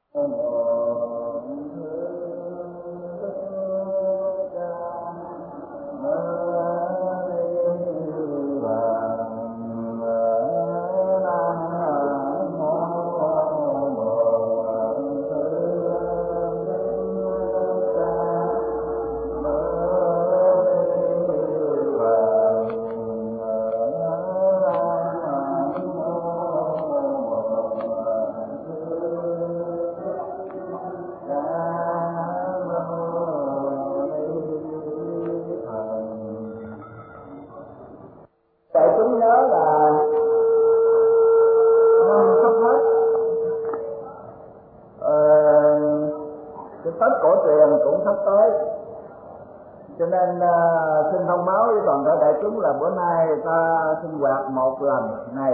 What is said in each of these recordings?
Xin thông báo với toàn thể đại chúng là bữa nay ta sinh hoạt một lần này,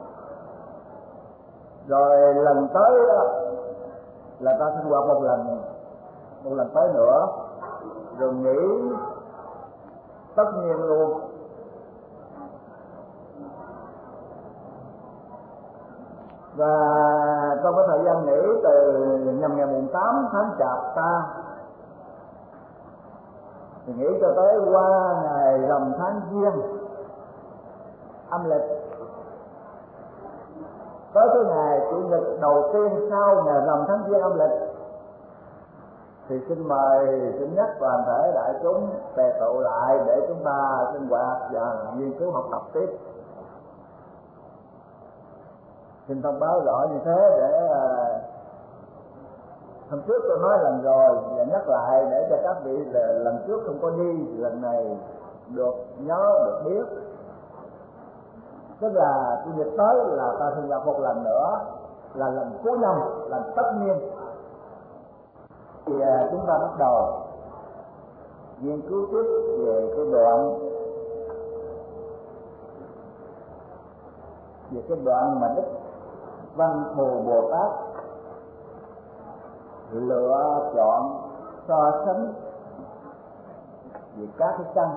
rồi lần tới đó là ta sinh hoạt một lần tới nữa, rồi nghỉ tất nhiên luôn. Và trong cái thời gian nghỉ từ nhằm ngày mùng 8 tháng Chạp ta thì nghỉ cho tới qua ngày rằm tháng Giêng âm lịch, tới cái ngày chủ nhật đầu tiên sau ngày rằm tháng Giêng âm lịch thì xin nhắc toàn thể đại chúng tề tụ lại để chúng ta sinh hoạt và nghiên cứu học tập tiếp. Xin thông báo rõ như thế để hôm trước tôi nói lần rồi và nhắc lại để cho các vị lần trước không có đi, lần này được nhớ được biết. Tức là chủ nhật tới là ta sinh hoạt một lần nữa, là lần cuối năm, lần tất niên. Thì chúng ta bắt đầu nghiên cứu tiếp về cái đoạn mà Đức Văn Thù Bồ Tát lựa chọn so sánh về các cái căn.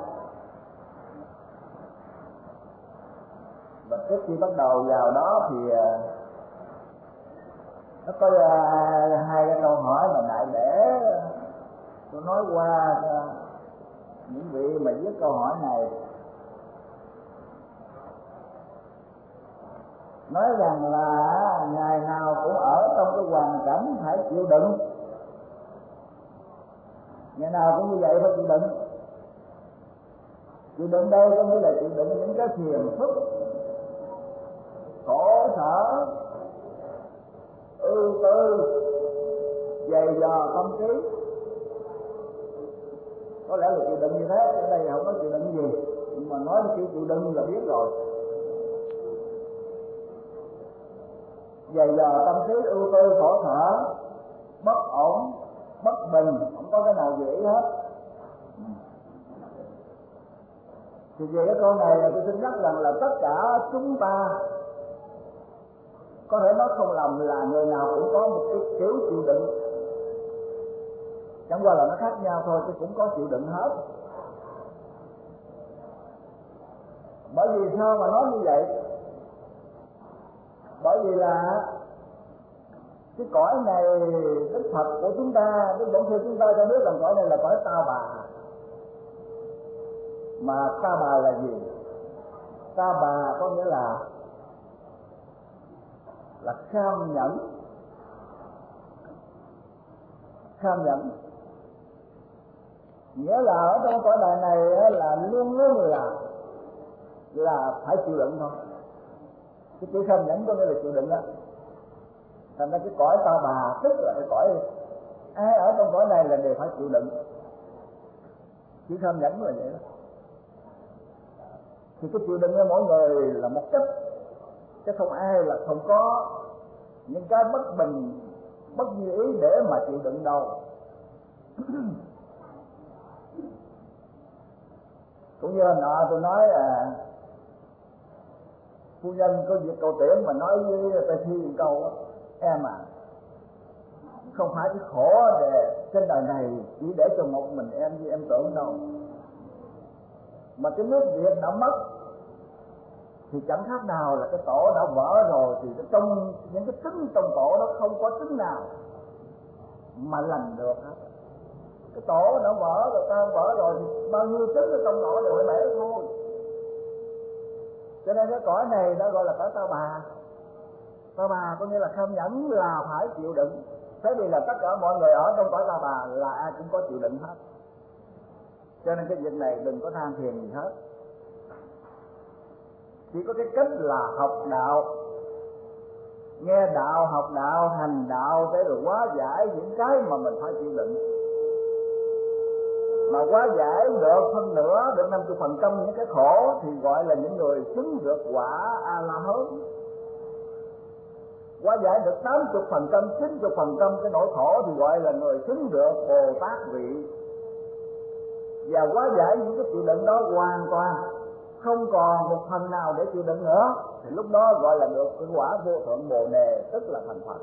Và trước khi bắt đầu vào đó thì nó có hai cái câu hỏi mà đại để tôi nói qua những vị mà viết câu hỏi này. Nói rằng là ngày nào cũng ở trong cái hoàn cảnh phải chịu đựng, ngày nào cũng như vậy phải chịu đựng. Chịu đựng đây có nghĩa là chịu đựng những cái phiền phức, khổ sở, ưu tư, dày dò tâm trí. Có lẽ là chịu đựng như thế, ở đây không có chịu đựng gì, nhưng mà nói chịu đựng là biết rồi. Dày dò tâm trí, ưu tư, khổ sở, bất ổn, bất bình, không có cái nào dễ hết. Thì về cái câu này tôi xin nhắc rằng là tất cả chúng ta có thể nói không lầm là người nào cũng có một cái kiểu chịu đựng, chẳng qua là nó khác nhau thôi, chứ cũng có chịu đựng hết. Bởi vì sao mà nói như vậy? Bởi vì là cái cõi này, Đức Phật của chúng ta, Đức Bổn Sư chúng ta cho biết rằng cõi này là cõi ta bà. Mà ta bà là gì? Ta bà có nghĩa là kham nhẫn. Kham nhẫn nghĩa là ở trong cõi đời này là luôn luôn là phải chịu đựng thôi. Cái chữ kham nhẫn có nghĩa là chịu đựng đó. Thành ra cái cõi ta bà tức là cái cõi ai ở trong cõi này là đều phải chịu đựng. Chữ kham nhẫn là vậy đó. Thì cái chịu đựng của mỗi người là một chất, chứ không ai là không có những cái bất bình, bất như ý để mà chịu đựng đâu. Cũng như hồi nọ tôi nói phu nhân có việc cầu tiễn mà nói với Tây Thi một câu đó, em à, không phải cái khổ trên đời này chỉ để cho một mình em như em tưởng đâu, mà cái nước Việt đã mất thì chẳng khác nào là cái tổ đã vỡ rồi, thì trong những cái trứng trong tổ đó không có trứng nào mà lành được hết. Cái tổ nó vỡ rồi, ta vỡ rồi thì bao nhiêu trứng ở trong tổ đều phải bể thôi. Cho nên cái cõi này nó gọi là cõi ta bà. Ta bà có nghĩa là không nhẫn là phải chịu đựng. Thế thì là tất cả mọi người ở trong cõi ta bà là ai cũng có chịu đựng hết. Cho nên cái việc này đừng có than phiền gì hết. Chỉ có cái cách là học đạo, nghe đạo, học đạo, hành đạo để rồi hóa giải những cái mà mình phải chịu đựng. Mà hóa giải được phân nửa, được 50% những cái khổ thì gọi là những người chứng được quả A-la-hán. Hóa giải được 80%, 90% cái nỗi khổ thì gọi là người chứng được Bồ Tát vị. Và hóa giải những cái chịu đựng đó hoàn toàn không còn một phần nào để chịu đựng nữa thì lúc đó gọi là được cái quả vô thượng Bồ Đề, tức là thành Phật.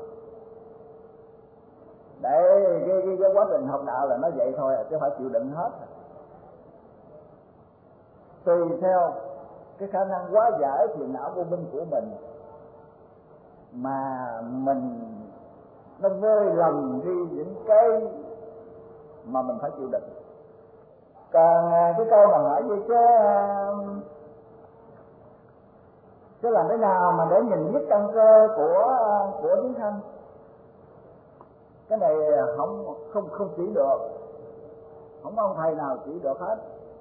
Để cái quá trình học đạo là nó vậy thôi, chứ phải chịu đựng hết. Tùy theo cái khả năng hóa giải phiền não vô minh của mình mà mình nó vơi lòng đi những cái mà mình phải chịu đựng. Còn cái câu mà hỏi gì chứ làm thế nào mà để nhìn biết căn cơ của tiếng Thanh, cái này không chỉ được, không có ông thầy nào chỉ được hết.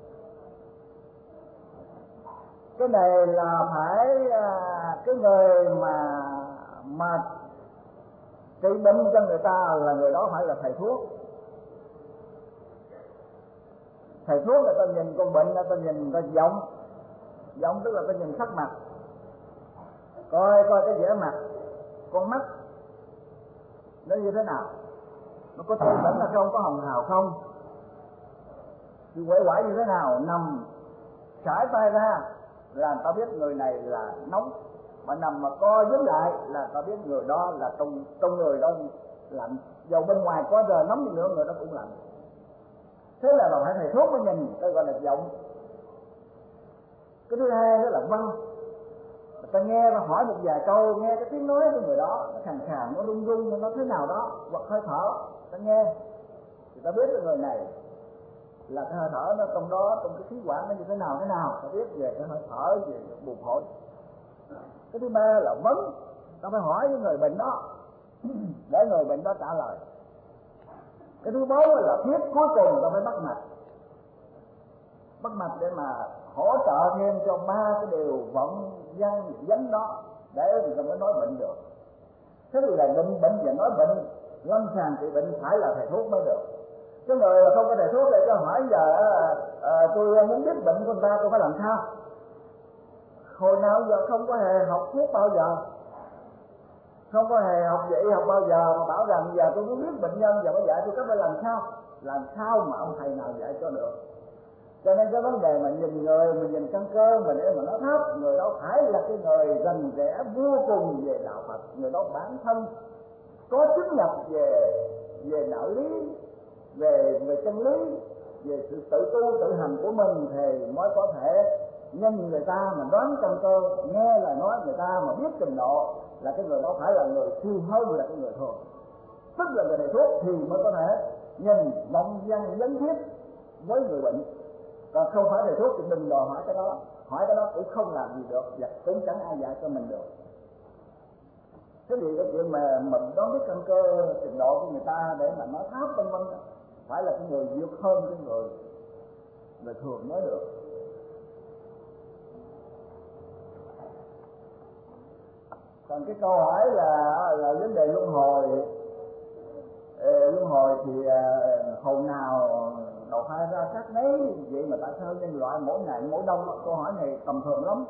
Cái này là phải cái người mà trị bệnh cho người ta là người đó phải là thầy thuốc. Thầy thuốc người ta nhìn con bệnh, người ta nhìn người ta giọng tức là ta nhìn sắc mặt, coi cái vẻ mặt, con mắt nó như thế nào, nó có tươi tỉnh là không, có hồng hào không, thì quể quải như thế nào, nằm trải tay ra là ta biết người này là nóng, mà nằm mà co dính lại là ta biết người đó là trong người đó lạnh, dầu bên ngoài có giờ nóng như nữa người đó cũng lạnh. Thế là bằng phải thầy thuốc mới nhìn, tôi gọi là giọng. Cái thứ hai đó là văn. Ta nghe, ta hỏi một vài câu, nghe cái tiếng nói của người đó, nó khàn khàn, nó rung rung, nó thế nào đó, hoặc hơi thở, ta nghe, thì ta biết cái người này là cái hơi thở nó trong đó, trong cái khí quản nó như thế nào, ta biết về cái hơi thở, về buồng phổi. Cái thứ ba là vấn, ta phải hỏi với người bệnh đó, để người bệnh đó trả lời. Cái thứ bốn là thiết, cuối cùng ta phải bắt mạch để mà hỗ trợ thêm cho ba cái điều vận vấn đó để người ta mới nói bệnh được. Thế thì là bệnh và nói bệnh, lâm sàng trị bệnh phải là thầy thuốc mới được. Cái người không có thầy thuốc để cho hỏi giờ tôi muốn biết bệnh của người ta tôi phải làm sao? Hồi nào giờ không có hề học thuốc bao giờ, không có hề học dạy học bao giờ mà bảo rằng giờ tôi muốn biết bệnh nhân giờ mới dạy tôi cách phải làm sao mà ông thầy nào dạy cho được. Cho nên cái vấn đề mà nhìn người, mình nhìn căn cơ mà để mà nó thấp, người đó phải là cái người rành rẽ vô cùng về đạo Phật, người đó bản thân có chứng nhập về đạo lý, về chân lý, về sự tự tu tự hành của mình thì mới có thể nhìn người ta mà đoán căn cơ, nghe lời nói người ta mà biết trình độ là cái người đó phải là người siêu hơn là cái người thường. Tức là người thầy thuốc thì mới có thể nhìn mộng văn vấn thiết với người bệnh. Còn không phải thầy thuốc thì đừng đòi hỏi cái đó cũng không làm gì được và cũng chẳng ai dạy cho mình được. Thế thì cái chuyện mà mình đoán biết căn cơ trình độ của người ta để mà nói tháp vân vân phải là cái người vượt hơn cái người thường nói được. Còn cái câu hỏi là vấn đề luân hồi thì hồn nào đầu thai ra xác nấy, vậy mà tại sao nhân loại mỗi ngày mỗi đông? Câu hỏi này tầm thường lắm.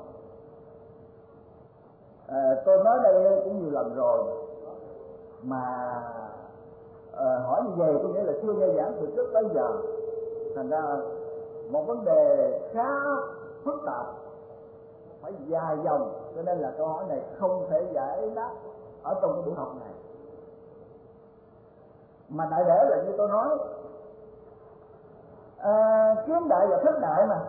Tôi nói đây cũng nhiều lần rồi mà hỏi như vậy có nghĩa là chưa nghe giảng từ trước tới giờ, thành ra một vấn đề khá phức tạp, phải dài dòng, cho nên là câu hỏi này không thể giải đáp ở trong cái buổi học này. Mà đại để là như tôi nói, kiến đại và thất đại mà,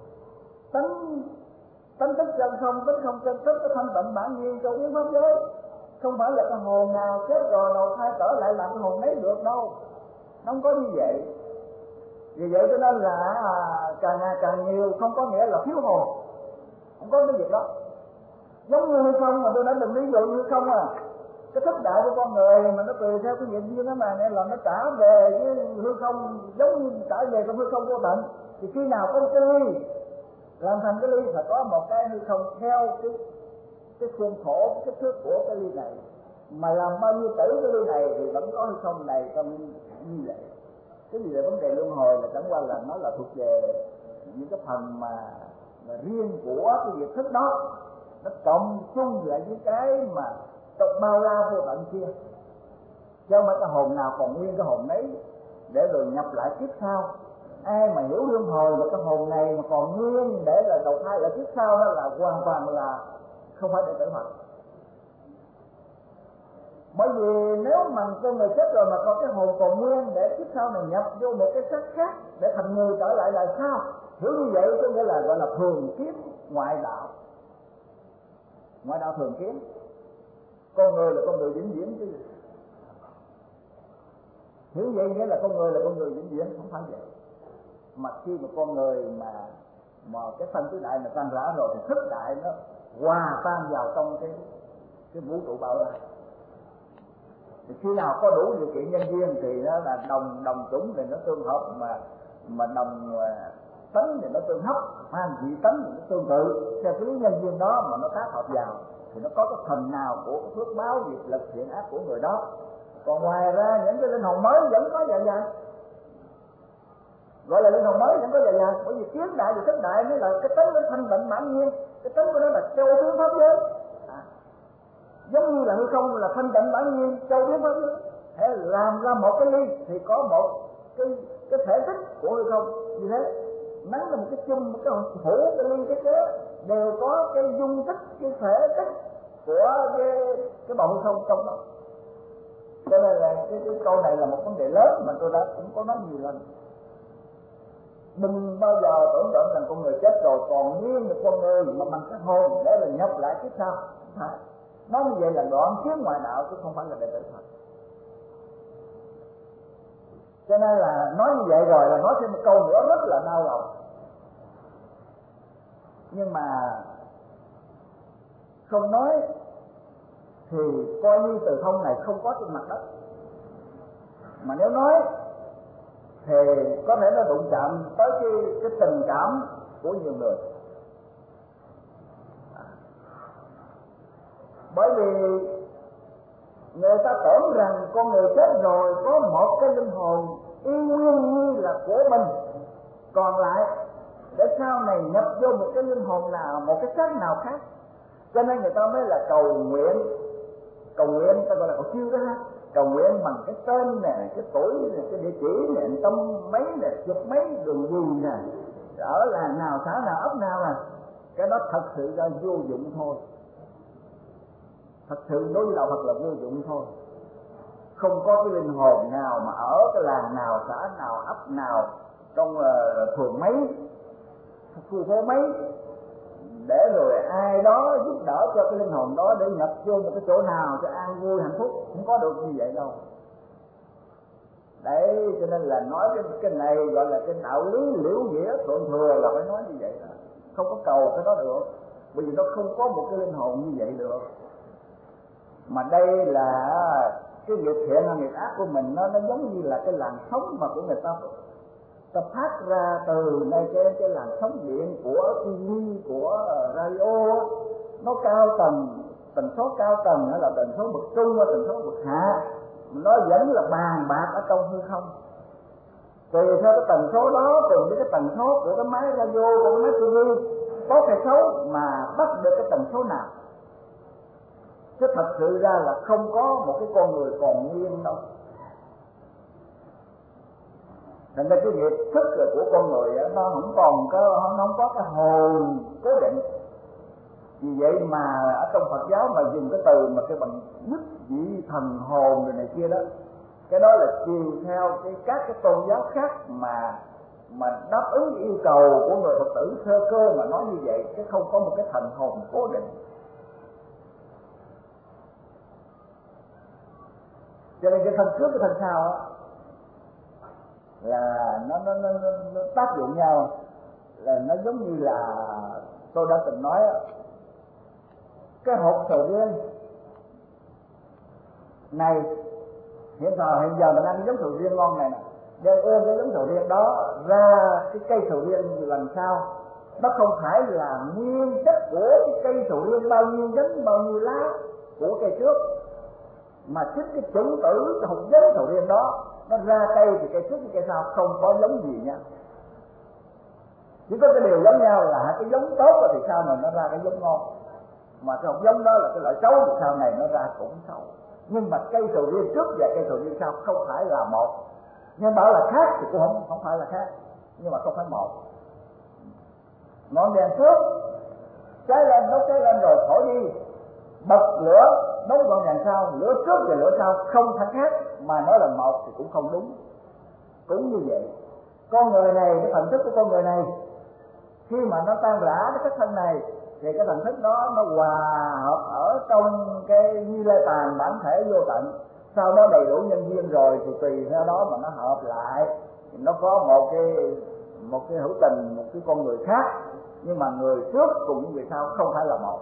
tánh thức chân không, tính không chân thức, cái thanh tịnh bản nhiên trong yếu pháp giới, không phải là cái hồn nào chết rồi đầu thai trở lại làm cái hồn mấy bữa được đâu, nó không có như vậy. Vì vậy cho nên là càng ngày càng nhiều không có nghĩa là thiếu hồn, không có cái việc đó. Giống như hư không mà tôi đã từng ví dụ như hư không cái thức đại của con người mà nó tùy theo cái nghiệp duyên đó mà nên là nó trả về cái hư không, giống như trả về trong hư không vô tận. Thì khi nào có cái ly làm thành cái ly phải có một cái hư không theo cái khuôn khổ, cái kích thước của cái ly này, mà làm bao nhiêu tử cái ly này thì vẫn có hư không này trong như vậy. Cái gì là vấn đề luân hồi là chẳng qua là nó là thuộc về những cái phần mà riêng của cái việc thức đó, nó cộng chung lại với cái mà bao la vô tận kia, chứ không phải cái hồn nào còn nguyên cái hồn đấy để rồi nhập lại kiếp sau. Ai mà hiểu luân hồi mà cái hồn này mà còn nguyên để là đầu thai lại kiếp sau đó là hoàn toàn là không phải đệ tử Phật. Bởi vì nếu mà con người chết rồi mà có cái hồn còn nguyên để kiếp sau này nhập vô một cái xác khác để thành người trở lại là sao? Hiểu như vậy có nghĩa là gọi là thường kiếp ngoại đạo. Ngoại đạo thường kiếp. Con người là con người vĩnh viễn chứ. Hiểu vậy nghĩa là con người là con người vĩnh viễn, không phải vậy. Mà khi mà con người mà cái phân tứ đại mà tan rã rồi thì thức đại nó hòa tan vào trong cái vũ trụ bao la. Thì khi nào có đủ điều kiện nhân duyên thì nó là đồng chủng thì nó tương hợp, mà đồng tánh thì nó tương hấp, dị tánh thì nó tương tự. Theo cái lý nhân duyên đó mà nó tác hợp vào thì nó có cái phần nào của cái phước báo nghiệp lực thiện ác của người đó. Còn ngoài ra những cái linh hồn mới vẫn có dạ dày, gọi là linh hồn mới vẫn có dạ dày. Bởi vì kiến đại và thức đại mới là cái tính nó thanh tịnh bản nhiên, cái tính của nó là châu tướng pháp giới. Giống như là hư không là thanh tịnh bản nhiên, châu tướng pháp giới. Để làm ra một cái ly thì có một cái thể tích của hư không như thế. Nắng là một cái chung, một cái hũ, cái ly, cái kế đều có cái dung tích, cái thể tích của cái bầu hư không trong đó. Cho nên là cái câu này là một vấn đề lớn mà tôi đã cũng có nói nhiều lần. Đừng bao giờ tưởng tượng rằng con người chết rồi còn nguyên được con người mà bằng cái hồn để là nhập lại kiếp sau. Nói như vậy là đoạn kiến ngoại đạo chứ không phải là đệ tử Phật. Cho nên là nói như vậy rồi là nói thêm một câu nữa rất là đau lòng. Nhưng mà không nói thì coi như từ không này không có trên mặt đất. Mà nếu nói thì có thể nó đụng chạm tới cái tình cảm của nhiều người. Bởi vì người ta tưởng rằng con người chết rồi có một cái linh hồn y nguyên như là của mình, còn lại để sau này nhập vô một cái linh hồn nào, một cái xác nào khác. Cho nên người ta mới là cầu nguyện ta gọi là cầu siêu đó ha. Cầu nguyện bằng cái tên nè, cái tuổi nè, cái địa chỉ nè, tâm mấy nè, chục mấy, đường gì nè, ở làng nào, xã nào, ấp nào nè. Cái đó thật sự là vô dụng thôi. Thật sự đối với đạo Phật là vô dụng thôi. Không có cái linh hồn nào mà ở cái làng nào, xã nào, ấp nào, trong phường mấy, khu phố mấy, để rồi ai đó giúp đỡ cho cái linh hồn đó để nhập vô một cái chỗ nào cho an vui hạnh phúc. Không có được như vậy đâu. Đấy, cho nên là nói cái này gọi là cái đạo lý liễu nghĩa thượng thừa là phải nói như vậy đó. Không có cầu cái đó được, bởi vì nó không có một cái linh hồn như vậy được. Mà đây là cái nghiệp thiện hay nghiệp ác của mình, nó giống như là cái làn sóng mà của người ta phát ra từ đây cái làn sóng điện của TV, của radio. Nó cao tần số cao tầng hay là tần số bậc trung hay tần số bậc hạ, nó vẫn là bàn bạc ở trong hư không. Tùy theo cái tần số đó, cùng với cái tần số của cái máy radio, của cái máy TV có cái xấu mà bắt được cái tần số nào. Chứ thật sự ra là không có một cái con người còn nguyên đâu. Thành ra cái việc thức của con người nó không có cái hồn cố định. Vì vậy mà ở trong Phật giáo mà dùng cái từ mà cái bằng nhất vị thần hồn rồi này kia đó, cái đó là chiều theo các cái tôn giáo khác mà đáp ứng yêu cầu của người Phật tử sơ cơ mà nói như vậy, chứ không có một cái thần hồn cố định. Cho nên cái thân trước cái thân sau đó, là nó tác dụng nhau, là nó giống như là tôi đã từng nói cái hộp sầu riêng này hiện giờ mình ăn cái giống sầu riêng ngon này nè, để ôm cái giống sầu riêng đó ra cái cây sầu riêng lần sau, nó không phải là nguyên chất của cái cây sầu riêng bao nhiêu nhánh bao nhiêu lá của cây trước, mà chính cái chủng tử cái hộp giống sầu riêng đó nó ra cây thì cây trước với cây sau không có giống gì nha, chỉ có cái điều giống nhau là cái giống tốt thì sau này nó ra cái giống ngon, mà cái hộp giống đó là cái loại xấu thì sau này nó ra cũng xấu. Nhưng mà cây sầu riêng trước và cây sầu riêng sau không phải là một, nhưng bảo là khác thì cũng không phải là khác, nhưng mà không phải một. Ngọn đèn trước cháy lên đốt cháy lên rồi thổi đi, bật lửa đốt ngọn đèn sau, lửa trước và lửa sau không thể khác, mà nói là một thì cũng không đúng. Cũng như vậy, con người này, cái thần thức của con người này khi mà nó tan rã cái sắc thân này thì cái thần thức đó nó hòa hợp ở trong cái Như Lai Tàn bản thể vô tận, sau đó đầy đủ nhân duyên rồi thì tùy theo đó mà nó hợp lại, nó có một cái hữu tình, một cái con người khác, nhưng mà người trước cùng người sau không phải là một.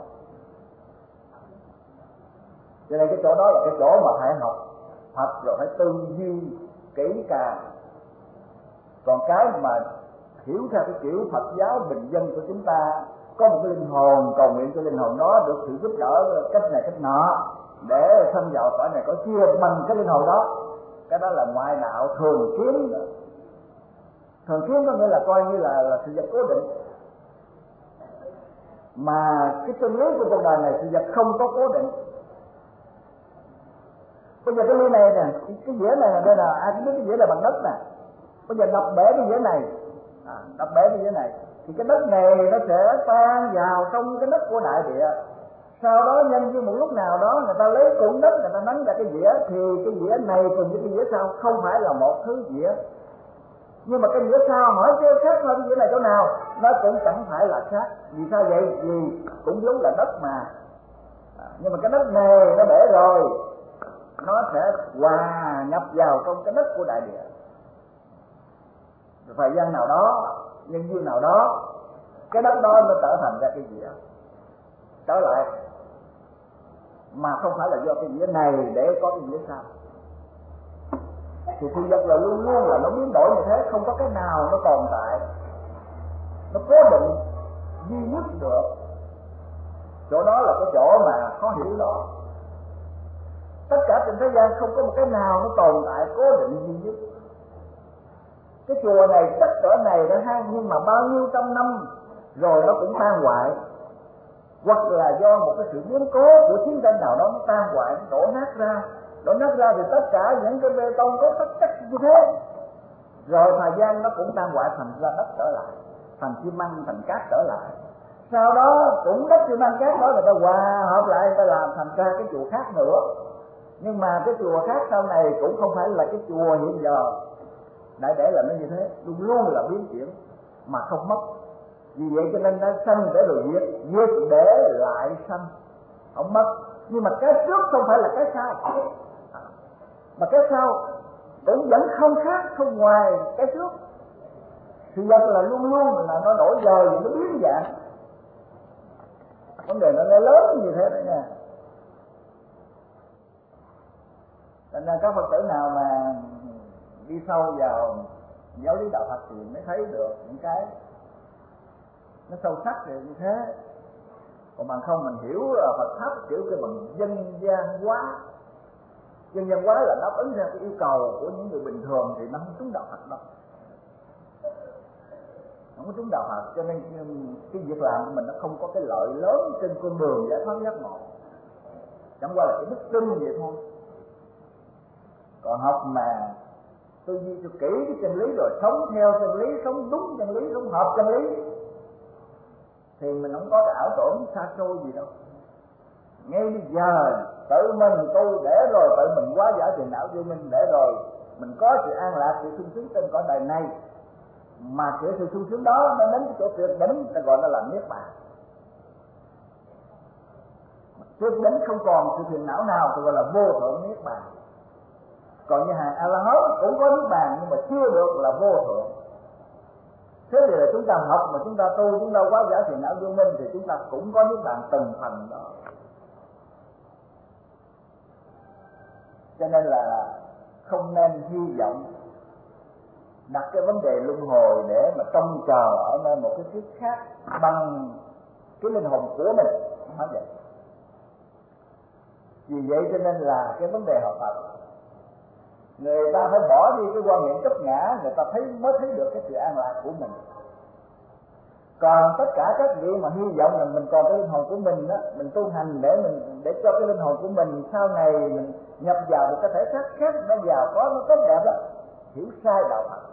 Cho nên cái chỗ đó là cái chỗ mà phải học Phật rồi phải tư duy kỹ càng. Còn cái mà hiểu theo cái kiểu Phật giáo bình dân của chúng ta, có một cái linh hồn, cầu nguyện cho linh hồn đó được sự giúp đỡ cách này cách nọ để thâm vào cõi này cõi kia bằng cái linh hồn đó, cái đó là ngoại đạo thường kiến. Thường kiến có nghĩa là coi như là sự vật cố định, mà cái chân lý của cuộc đời này sự vật không có cố định. Bây giờ cái ly này nè, cái dĩa này là đây là ai cũng biết cái dĩa này bằng đất nè. Bây giờ đập bể cái dĩa này, đập bể cái dĩa này thì cái đất này nó sẽ tan vào trong cái đất của đại địa. Sau đó nhân như một lúc nào đó người ta lấy cuộn đất người ta nắn ra cái dĩa, thì cái dĩa này cùng với cái dĩa sau không phải là một thứ dĩa. Nhưng mà cái dĩa sau hỏi kêu khác hơn cái dĩa này chỗ nào, nó cũng chẳng phải là khác. Vì sao vậy? Vì cũng giống là đất mà. Nhưng mà cái đất này nó bể rồi, nó sẽ hòa nhập vào trong cái đất của đại địa. Rồi thời gian nào đó, nhân duyên nào đó, cái đất đó nó trở thành ra cái dĩa trở lại, mà không phải là do cái dĩa này để có cái dĩa sau. Thì sự vật là luôn luôn là nó biến đổi như thế, không có cái nào nó tồn tại, nó cố định duy nhất được. Chỗ đó là cái chỗ mà khó hiểu đó. Tất cả trên thế gian không có một cái nào nó tồn tại cố định duy nhất. Cái chùa này tất cỡ này đã hang, nhưng mà bao nhiêu trăm năm rồi nó cũng tan hoại, hoặc là do một cái sự biến cố của chiến tranh nào đó nó tan hoại, nó đổ nát ra thì tất cả những cái bê tông có tất chất như thế, rồi thời gian nó cũng tan hoại thành ra đất trở lại, thành xi măng, thành cát trở lại. Sau đó cũng đất xi măng cát đó người ta hòa hợp lại, người ta làm thành ra cái chùa khác nữa. Nhưng mà cái chùa khác sau này cũng không phải là cái chùa hiện giờ. Đại để là nó như thế, luôn luôn là biến chuyển mà không mất. Vì vậy cho nên nó sanh để rồi diệt để lại sanh, không mất. Nhưng mà cái trước không phải là cái sau, mà cái sau cũng vẫn không khác, không ngoài cái trước. Sự vật là luôn luôn là nó đổi dời, nó biến dạng. Vấn đề nó lớn như thế đấy nha. Nên là các Phật tử nào mà đi sâu vào giáo lý đạo Phật thì mới thấy được những cái nó sâu sắc thì như thế. Còn bằng không mình hiểu Phật pháp kiểu cái bằng dân gian hóa. Dân gian hóa là đáp ứng ra cái yêu cầu của những người bình thường thì nó không trúng đạo Phật đâu, không có trúng đạo Phật. Cho nên cái việc làm của mình nó không có cái lợi lớn trên con đường giải thoát giác ngộ, chẳng qua là cái đức tin vậy thôi. Còn học mà tư duy cho kỹ cái chân lý rồi sống theo chân lý, sống đúng chân lý, sống hợp chân lý thì mình không có cái ảo tưởng xa xôi gì đâu. Ngay bây giờ tự mình tu để rồi tự mình hóa giải phiền não vô minh, để rồi mình có sự an lạc, sự sung sướng trên cõi đời này. Mà cái sự sung sướng đó nó đến cái chỗ tuyệt đỉnh, ta gọi nó là niết bàn. Tuyệt đỉnh không còn sự phiền não nào, ta gọi là vô thượng niết bàn. Còn như hàng A La Hán cũng có niết bàn nhưng mà chưa được là vô thượng. Thế thì là chúng ta học mà chúng ta tu, chúng ta quá giải thiền não vô minh thì chúng ta cũng có niết bàn từng phần đó. Cho nên là không nên hy vọng đặt cái vấn đề luân hồi để mà trông chờ ở nơi một cái kiếp khác bằng cái linh hồn của mình, không phải vậy. Vì vậy cho nên là cái vấn đề học Phật, người ta phải bỏ đi cái quan niệm chấp ngã, người ta mới thấy được cái sự an lạc của mình. Còn tất cả các vị mà hy vọng là mình còn cái linh hồn của mình đó, mình tu hành để cho cái linh hồn của mình sau này mình nhập vào một cái thể xác khác, nó giàu có, nó tốt đẹp đó, hiểu sai đạo Phật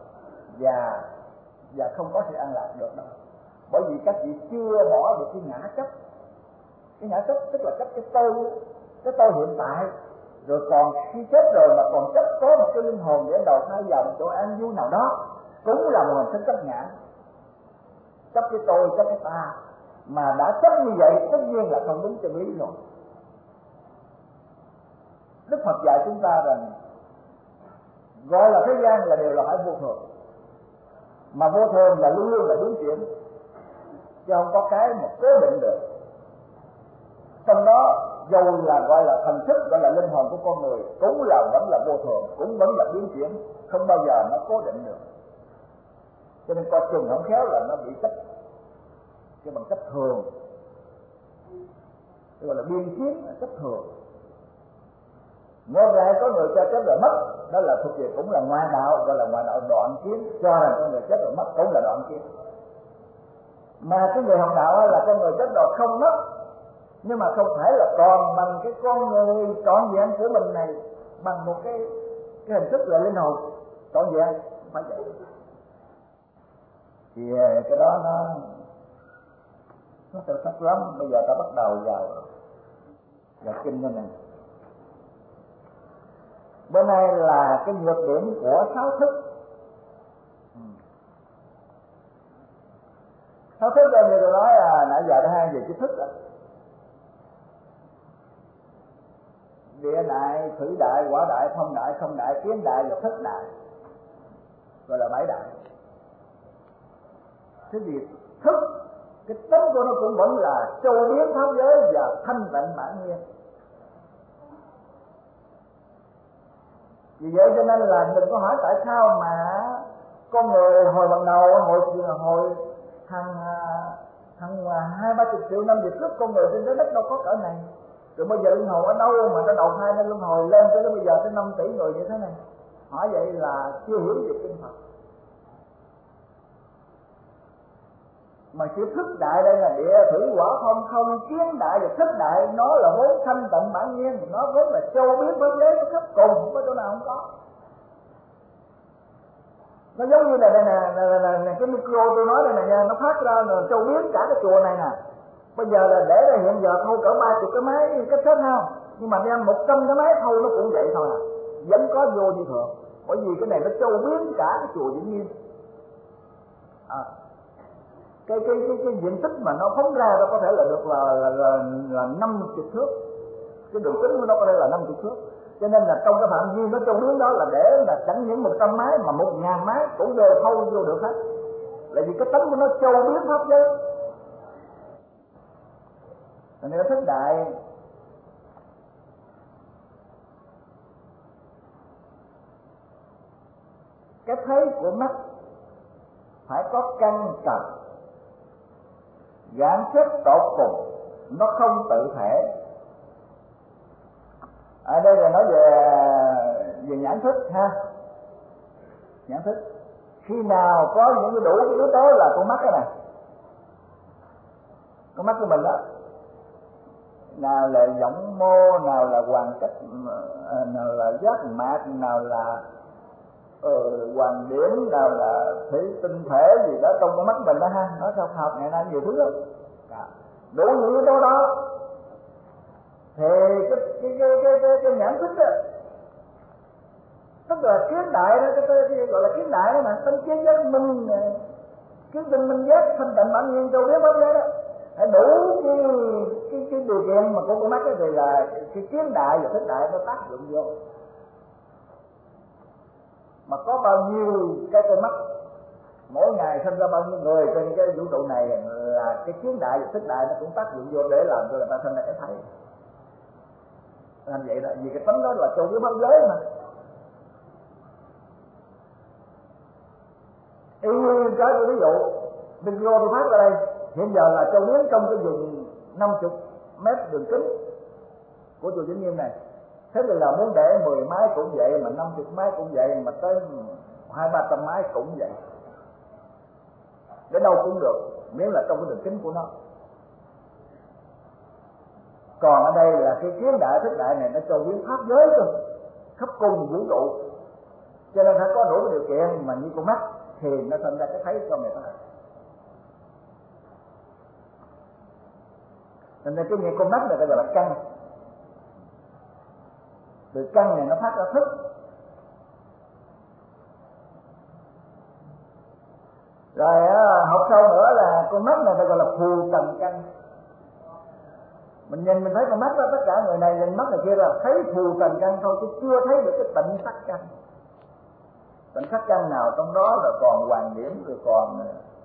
và không có sự an lạc được đâu. Bởi vì các vị chưa bỏ được cái ngã chấp. Cái ngã chấp tức là chấp cái tôi hiện tại, rồi còn khi chết rồi mà còn chấp có một cái linh hồn để đầu thai vào một chỗ an vui nào đó, cũng là một hình thức chấp ngã. Chấp cái tôi, chấp cái ta, mà đã chấp như vậy tất nhiên là không đúng chân lý rồi. Đức Phật dạy chúng ta rằng gọi là thế gian là đều là phải vô thường, mà vô thường là luôn luôn là biến chuyển, chứ không có cái một cố định được. Trong đó dầu là gọi là thần thức, gọi là linh hồn của con người, cũng vẫn là vô thường, cũng vẫn là biến chuyển, không bao giờ nó cố định được. Cho nên coi chừng không khéo là nó bị chấp cái bằng chấp thường, gọi là biên chiến chấp thường. Ngược lại có người cho chết rồi mất, đó là thuộc về cũng là ngoại đạo, gọi là ngoại đạo đoạn kiến, cho rằng con người chết rồi mất cũng là đoạn kiến. Mà cái người học đạo là con người chết rồi không mất, nhưng mà không phải là còn bằng cái con người trọn vẹn của mình này, bằng một cái hình thức là linh hồn trọn vẹn, không phải vậy. Thì cái đó nó sâu sắc lắm. Bây giờ ta bắt đầu vào kinh này. Bữa nay là cái nhược điểm của sáu thức. Sáu thức là như tôi nói nãy giờ đã hai về chữ thức rồi. Địa đại, thủy đại, hỏa đại, phong đại, không đại, kiến đại và thất đại, gọi là bảy đại. Thế thì thức, cái tính của nó cũng vẫn là châu biến pháp giới và thanh tịnh bản nhiên. Vì vậy cho nên là đừng có hỏi tại sao mà con người hồi ban đầu, hồi hàng 20-30 triệu năm về trước, con người trên trái đất đâu có cỡ này. Rồi bây giờ linh hồn ở đâu mà nó đầu thai nên luân hồi lên tới bây giờ tới 5 tỷ người như thế này. Hỏi vậy là chưa hiểu về kinh Phật. Mà chữ thức đại đây là địa thủy hỏa phong không, kiến đại và thức đại, nó là vốn thanh tịnh bản nhiên, nó vốn là châu biến pháp giới, nó khắp cùng, không có chỗ nào không có. Nó giống như là đây nè, cái micro tôi nói đây nè nha, nó phát ra là châu biến cả cái chùa này nè. Bây giờ là để đây hiện giờ thôi cỡ 30 cái máy cách hết không, nhưng mà đem 100 cái máy thôi nó cũng vậy thôi à, vẫn có vô như thường. Bởi vì cái này nó châu biến cả cái chùa Vĩnh Nghiêm. Cái diện tích mà nó phóng ra nó có thể là được là 50 thước, cái đường kính của nó có thể là 50 thước. Cho nên là trong cái phạm vi nó châu biến đó là để là chẳng những 100 máy mà 1000 máy cũng đều thâu vô được hết. Là vì cái tánh của nó châu biến pháp giới. Nên nó thức đại. Cái thấy của mắt phải có căn trần, giảng xét tột cùng, nó không tự thể. Ở đây là nói về nhãn thức ha. Nhãn thức khi nào có những cái đủ cái yếu tố là con mắt cái này, con mắt của mình đó, nào là giọng mô, nào là hoàn cách, nào là giác mạc, nào là hoàn điểm, nào là thủy tinh thể gì đó trong con mắt mình đó ha. Nó sao học ngày nay nhiều thứ lắm. Đủ những yếu tố đó thì cái nhãn thức đó, tức là kiến đại đó, cái gọi là kiến đại đó mà, tâm kiến giác minh, kiến tinh minh giác thanh tịnh bản nhiên châu biết pháp giới đó, đủ cái điều kiện mà con mắt ấy thì là cái kiến đại và thức đại nó tác dụng vô. mà có bao nhiêu cái con mắt, mỗi ngày sinh ra bao nhiêu người trên cái vũ trụ này, là cái kiến đại và thức đại nó cũng tác dụng vô để làm cho người ta sinh ra cái thấy. Làm vậy đó, vì cái tánh đó là châu biếu pháp giới mà. Y như cái ví dụ video tôi phát ra đây, hiện giờ là châu biếu trong cái vùng 50 mét đường kính của chùa Vĩnh Nghiêm này. Thế là muốn để 10 máy cũng vậy, mà 50 máy cũng vậy, mà tới 200-300 máy cũng vậy. Để đâu cũng được, miễn là trong cái đường kính của nó. Còn ở đây là cái kiến đại thức đại này nó châu biến pháp giới thôi, khắp cùng vũ trụ, cho nên phải có đủ cái điều kiện mà như con mắt thì nó sinh ra cái thấy cho người ta. Nên cái như con mắt này gọi là căn, từ căn này nó phát ra thức. Rồi học sâu nữa là con mắt này ta gọi là phù trần căn. Mình nhìn mình thấy con mắt đó, tất cả người này nhìn mắt này kia là thấy phù trần căn thôi, chứ chưa thấy được cái tịnh sắc căn. Tịnh sắc căn nào trong đó là còn hoàng điểm, rồi còn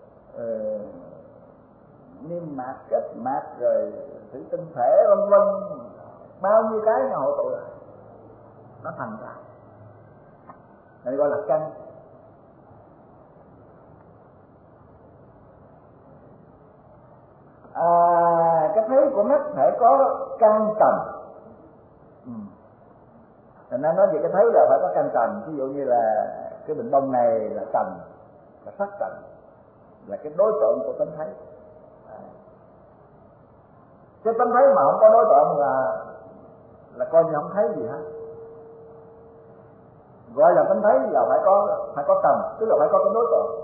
niêm mạc, kết mạc, rồi thủy tinh thể vân vân, bao nhiêu cái nó hội tụ lại nó thành ra, này gọi là căn. Cái thấy của mắt phải có căn trần. Thành ra nói về cái thấy là phải có căn trần. Ví dụ như là cái bình bông này là trần, là sắc trần, là cái đối tượng của tánh thấy. Cái tánh thấy mà không có đối tượng là coi như không thấy gì hết. Gọi là tánh thấy là phải có trần, tức là phải có cái đối tượng.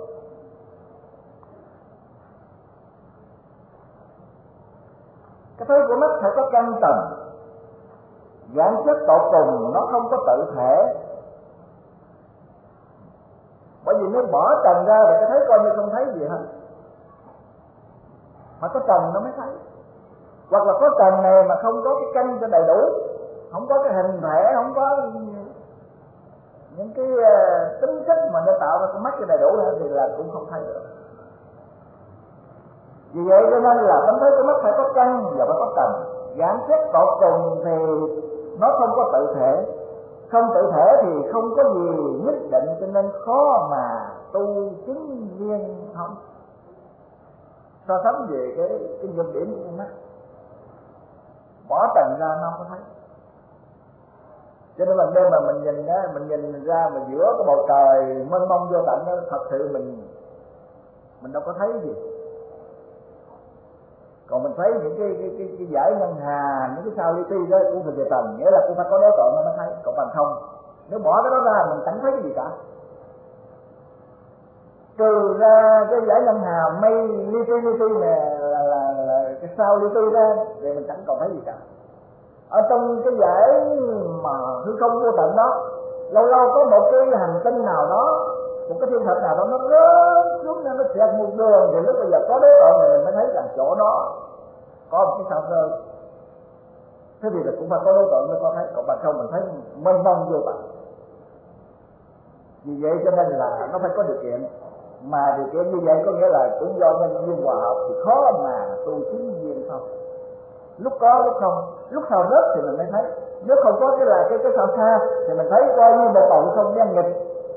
Cái thấy của mắt phải có căn trần, bản chất tột cùng nó không có tự thể. Bởi vì nếu bỏ trần ra thì cái thấy coi như không thấy gì hết, mà có trần nó mới thấy. Hoặc là có trần này mà không có cái căn cho đầy đủ, không có cái hình thể, không có những cái tính chất mà nó tạo ra con mắt cho đầy đủ thì là cũng không thấy được. Vì vậy cho nên là tánh thấy của mắt phải có căn và phải có trần. Bản chất tột cùng thì nó không có tự thể, không tự thể thì không có gì nhất định, cho nên khó mà tu chứng viên thông. So sánh về cái nhược điểm của con mắt, bỏ trần ra nó không có thấy. Cho nên mình đêm mà mình nhìn ra mà giữa cái bầu trời mênh mông vô tận đó, thật sự mình đâu có thấy gì. Còn mình thấy những cái dải ngân hà, những cái sao li ti đó cũng thuộc về trần, nghĩa là cũng phải có đối tượng nó mới thấy. Còn bằng không, nếu bỏ cái đó ra mình chẳng thấy cái gì cả. Trừ ra cái dải ngân hà mây li ti này là cái sao li ti ra thì mình chẳng còn thấy gì cả. Ở trong cái dải mà hư không vô tận đó, lâu lâu có một cái hành tinh nào đó, một cái thiên thạch nào đó nó rớt xuống, nó xẹt một đường, thì lúc bây giờ có đối tượng thì mình mới thấy rằng chỗ đó có một cái sao rơi. Thế thì là cũng phải có đối tượng mới có thấy, còn bằng không mình thấy mênh mông vô tận. Vì vậy cho nên là nó phải có điều kiện, mà điều kiện như vậy có nghĩa là cũng do nhân duyên hòa hợp thì khó mà tu chứng duyên không. Lúc có lúc không, lúc sao rớt thì mình mới thấy, nếu không có cái sao xa thì mình thấy coi như một bầu không gian nghịch.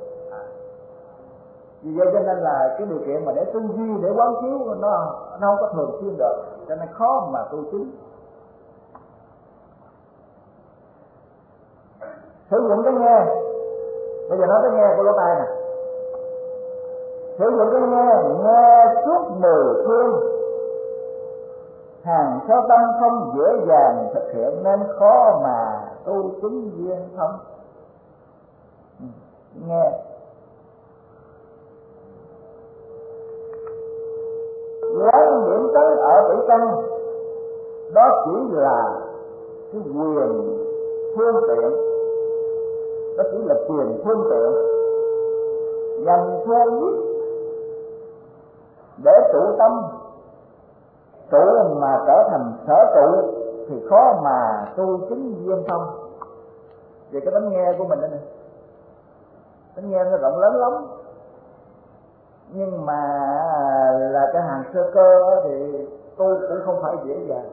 Vì vậy cho nên là cái điều kiện mà để tư duy, để quán chiếu nó không có thường xuyên được, cho nên khó mà tu chứng. Sử dụng cái nghe, bây giờ nói cái nghe của lỗ tai nè. Sử dụng cái nghe suốt 10 phương, hàng sơ tâm không dễ dàng thực hiện nên khó mà tu chứng duyên thông. Nghe quán điểm tới ở tử căn, đó chỉ là cái quyền phương tiện, đó chỉ là quyền phương tiện nhằm theo giúp để trụ tâm, trụ mà trở thành sở trụ thì khó mà tu chứng duyên thông. Về cái tánh nghe của mình đó này, Tánh nghe nó rộng lớn lắm, nhưng mà là cái hàng sơ cơ thì tôi cũng không phải dễ dàng.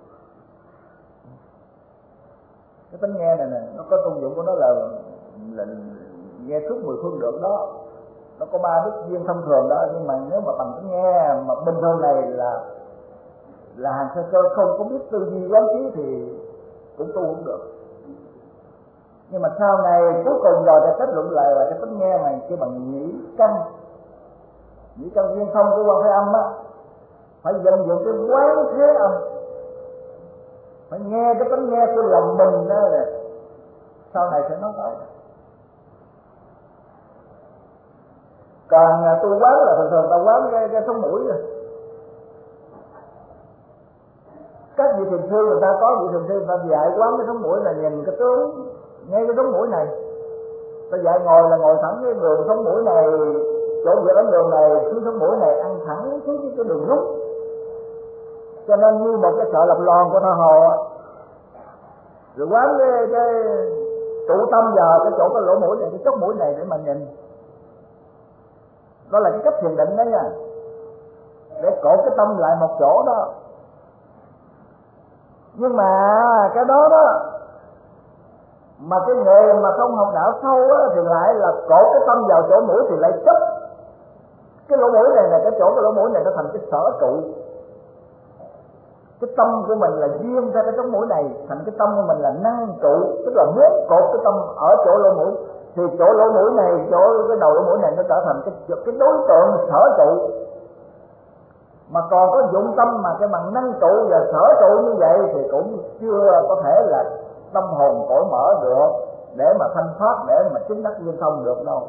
Cái tánh nghe này nè, nó có công dụng của nó là nghe suốt 10 phương được đó, nó có 3 đức duyên thông thường đó, nhưng mà nếu mà bằng tánh nghe mà bình thường này là hàng sơ cơ không có biết tư duy quán trí thì cũng tu không được. Nhưng mà sau này cuối cùng rồi ta kết luận lại là cái tánh nghe này cái bằng nhĩ căn duyên thông của Quan Thế Âm á, phải vận dụng cái quán thế âm, phải nghe cái tánh nghe của lòng mình đó, là sau này sẽ nói tới. Còn tôi quán là thường ta quán cái sống mũi rồi. Các vị thiền sư người ta có vị thiền sư người ta dạy quán cái sống mũi là nhìn cái tướng, nghe cái sống mũi này. Ta dạy ngồi là ngồi thẳng cái đường sống mũi này, chỗ giữa đánh đường này, xuống sống mũi này ăn thẳng xuống cái đường rút. Cho nên như một cái sợi lọc lòn của Tha Hồ, rồi quán cái tụ tâm vào cái chỗ cái lỗ mũi này, cái chóp mũi này để mà nhìn. Đó là cái cách thiền định đó nha, để cột cái tâm lại một chỗ đó. Nhưng mà cái đó mà cái người mà không học đạo sâu á, thì lại là cột cái tâm vào chỗ mũi thì lại chấp cái lỗ mũi này là cái chỗ cái lỗ mũi này nó thành cái sở trụ. Cái tâm của mình là duyên ra cái sống mũi này, thành cái tâm của mình là năng trụ, tức là muốn cột cái tâm ở chỗ lỗ mũi thì chỗ lỗ mũi này, chỗ cái đầu lỗ mũi này nó trở thành cái đối tượng sở trụ. Mà còn có dụng tâm mà cái bằng năng trụ và sở trụ như vậy thì cũng chưa có thể là tâm hồn cởi mở được để mà thanh thoát, để mà chứng đắc viên thông được đâu.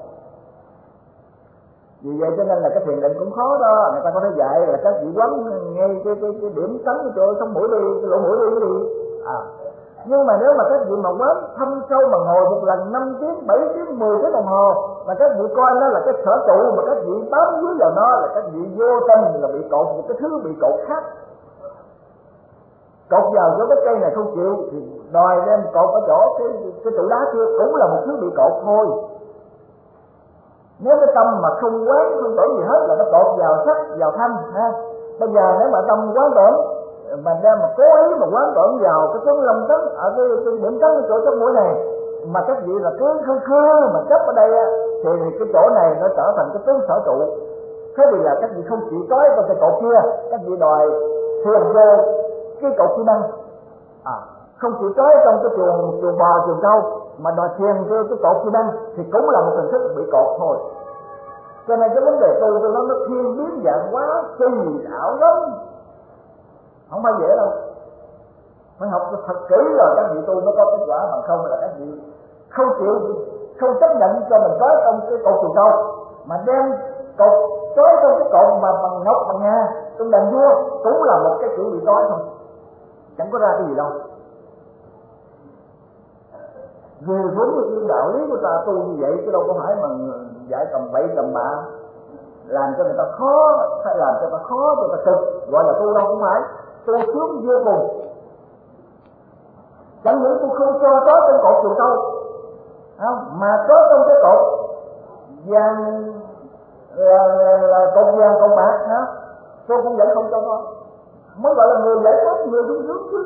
Vì vậy cho nên là cái thiền định cũng khó đó. Người ta có thể dạy là các vị quán ngay cái điểm cắn chỗ sống mũi đi, cái lỗ mũi đi. Nhưng mà nếu mà các vị mà quán thâm sâu mà ngồi một lần 5 tiếng, 7 tiếng, 10 tiếng đồng hồ mà các vị coi nó là cái sở trụ, mà các vị bám víu vào nó là các vị vô tâm là bị cột một cái thứ bị cột khác. Cột vào chỗ cái cây này không chịu thì đòi đem cột ở chỗ cái trụ đá kia cũng là một thứ bị cột thôi. Nếu cái tâm mà không quán không tưởng gì hết là nó cột vào sắc, vào thanh ha. Bây giờ nếu mà tâm quán tưởng mà đem mà cố ý mà quán tưởng vào cái tướng lâm tấn ở cái điểm tấn cái chỗ trong mũi này, mà các vị là cứ khư mà chấp ở đây á, thì cái chỗ này nó trở thành cái tướng sở trụ. Thế thì là các vị không chịu trói vào cái cột kia, các vị đòi thiền vô cái cột chi năng, không chịu trói trong cái chuồng bò chuồng trâu mà đòi thiền vô cái cột chi năng thì cũng là một hình thức bị cột thôi. Cho nên cái vấn đề tu tôi nói nó thiên biến dạng quá, kỳ ảo lắm, không phải dễ đâu. Phải học thật kỹ rồi các vị tu nó có kết quả, bằng không là các vị không chịu, không chấp nhận cho mình trói trong cái cột chuồng trâu mà đem cột trói trong cái cột mà bằng ngọc bằng nga trong đàn vua cũng là một cái kiểu bị trói thôi, chẳng có ra cái gì đâu. Vì vốn cái đạo lý của ta tu như vậy chứ đâu có phải mà dạy tầm bậy tầm bạ làm cho người ta khó, hay làm cho người ta khó cho người ta thực gọi là tu đâu, không phải tu sướng vô cùng. Chẳng những tôi không cho trói trong cột chuồng trâu mà trói trong cái cột vàng là cột vàng cột bạc hả, tôi cũng vẫn không cho trói, mới gọi là người giải thoát, người đúng sướng chứ.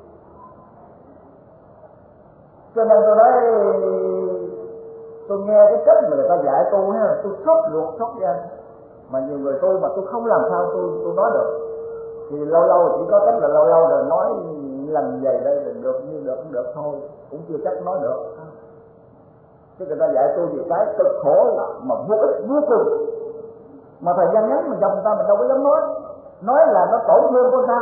Cho nên tôi nói tôi nghe cái cách mà người ta dạy tu ha, tôi sốt ruột sốt gan. Mà nhiều người tu mà tôi không làm sao tôi nói được, thì lâu lâu chỉ có cách là lâu lâu là nói lần vậy đây là được, như được cũng được thôi, cũng chưa chắc nói được. Chứ người ta dạy tôi nhiều cái cực khổ mà vô ích vô cùng, mà thời gian ngắn mình gặp người ta mình đâu có dám nói là nó tổn thương con ta.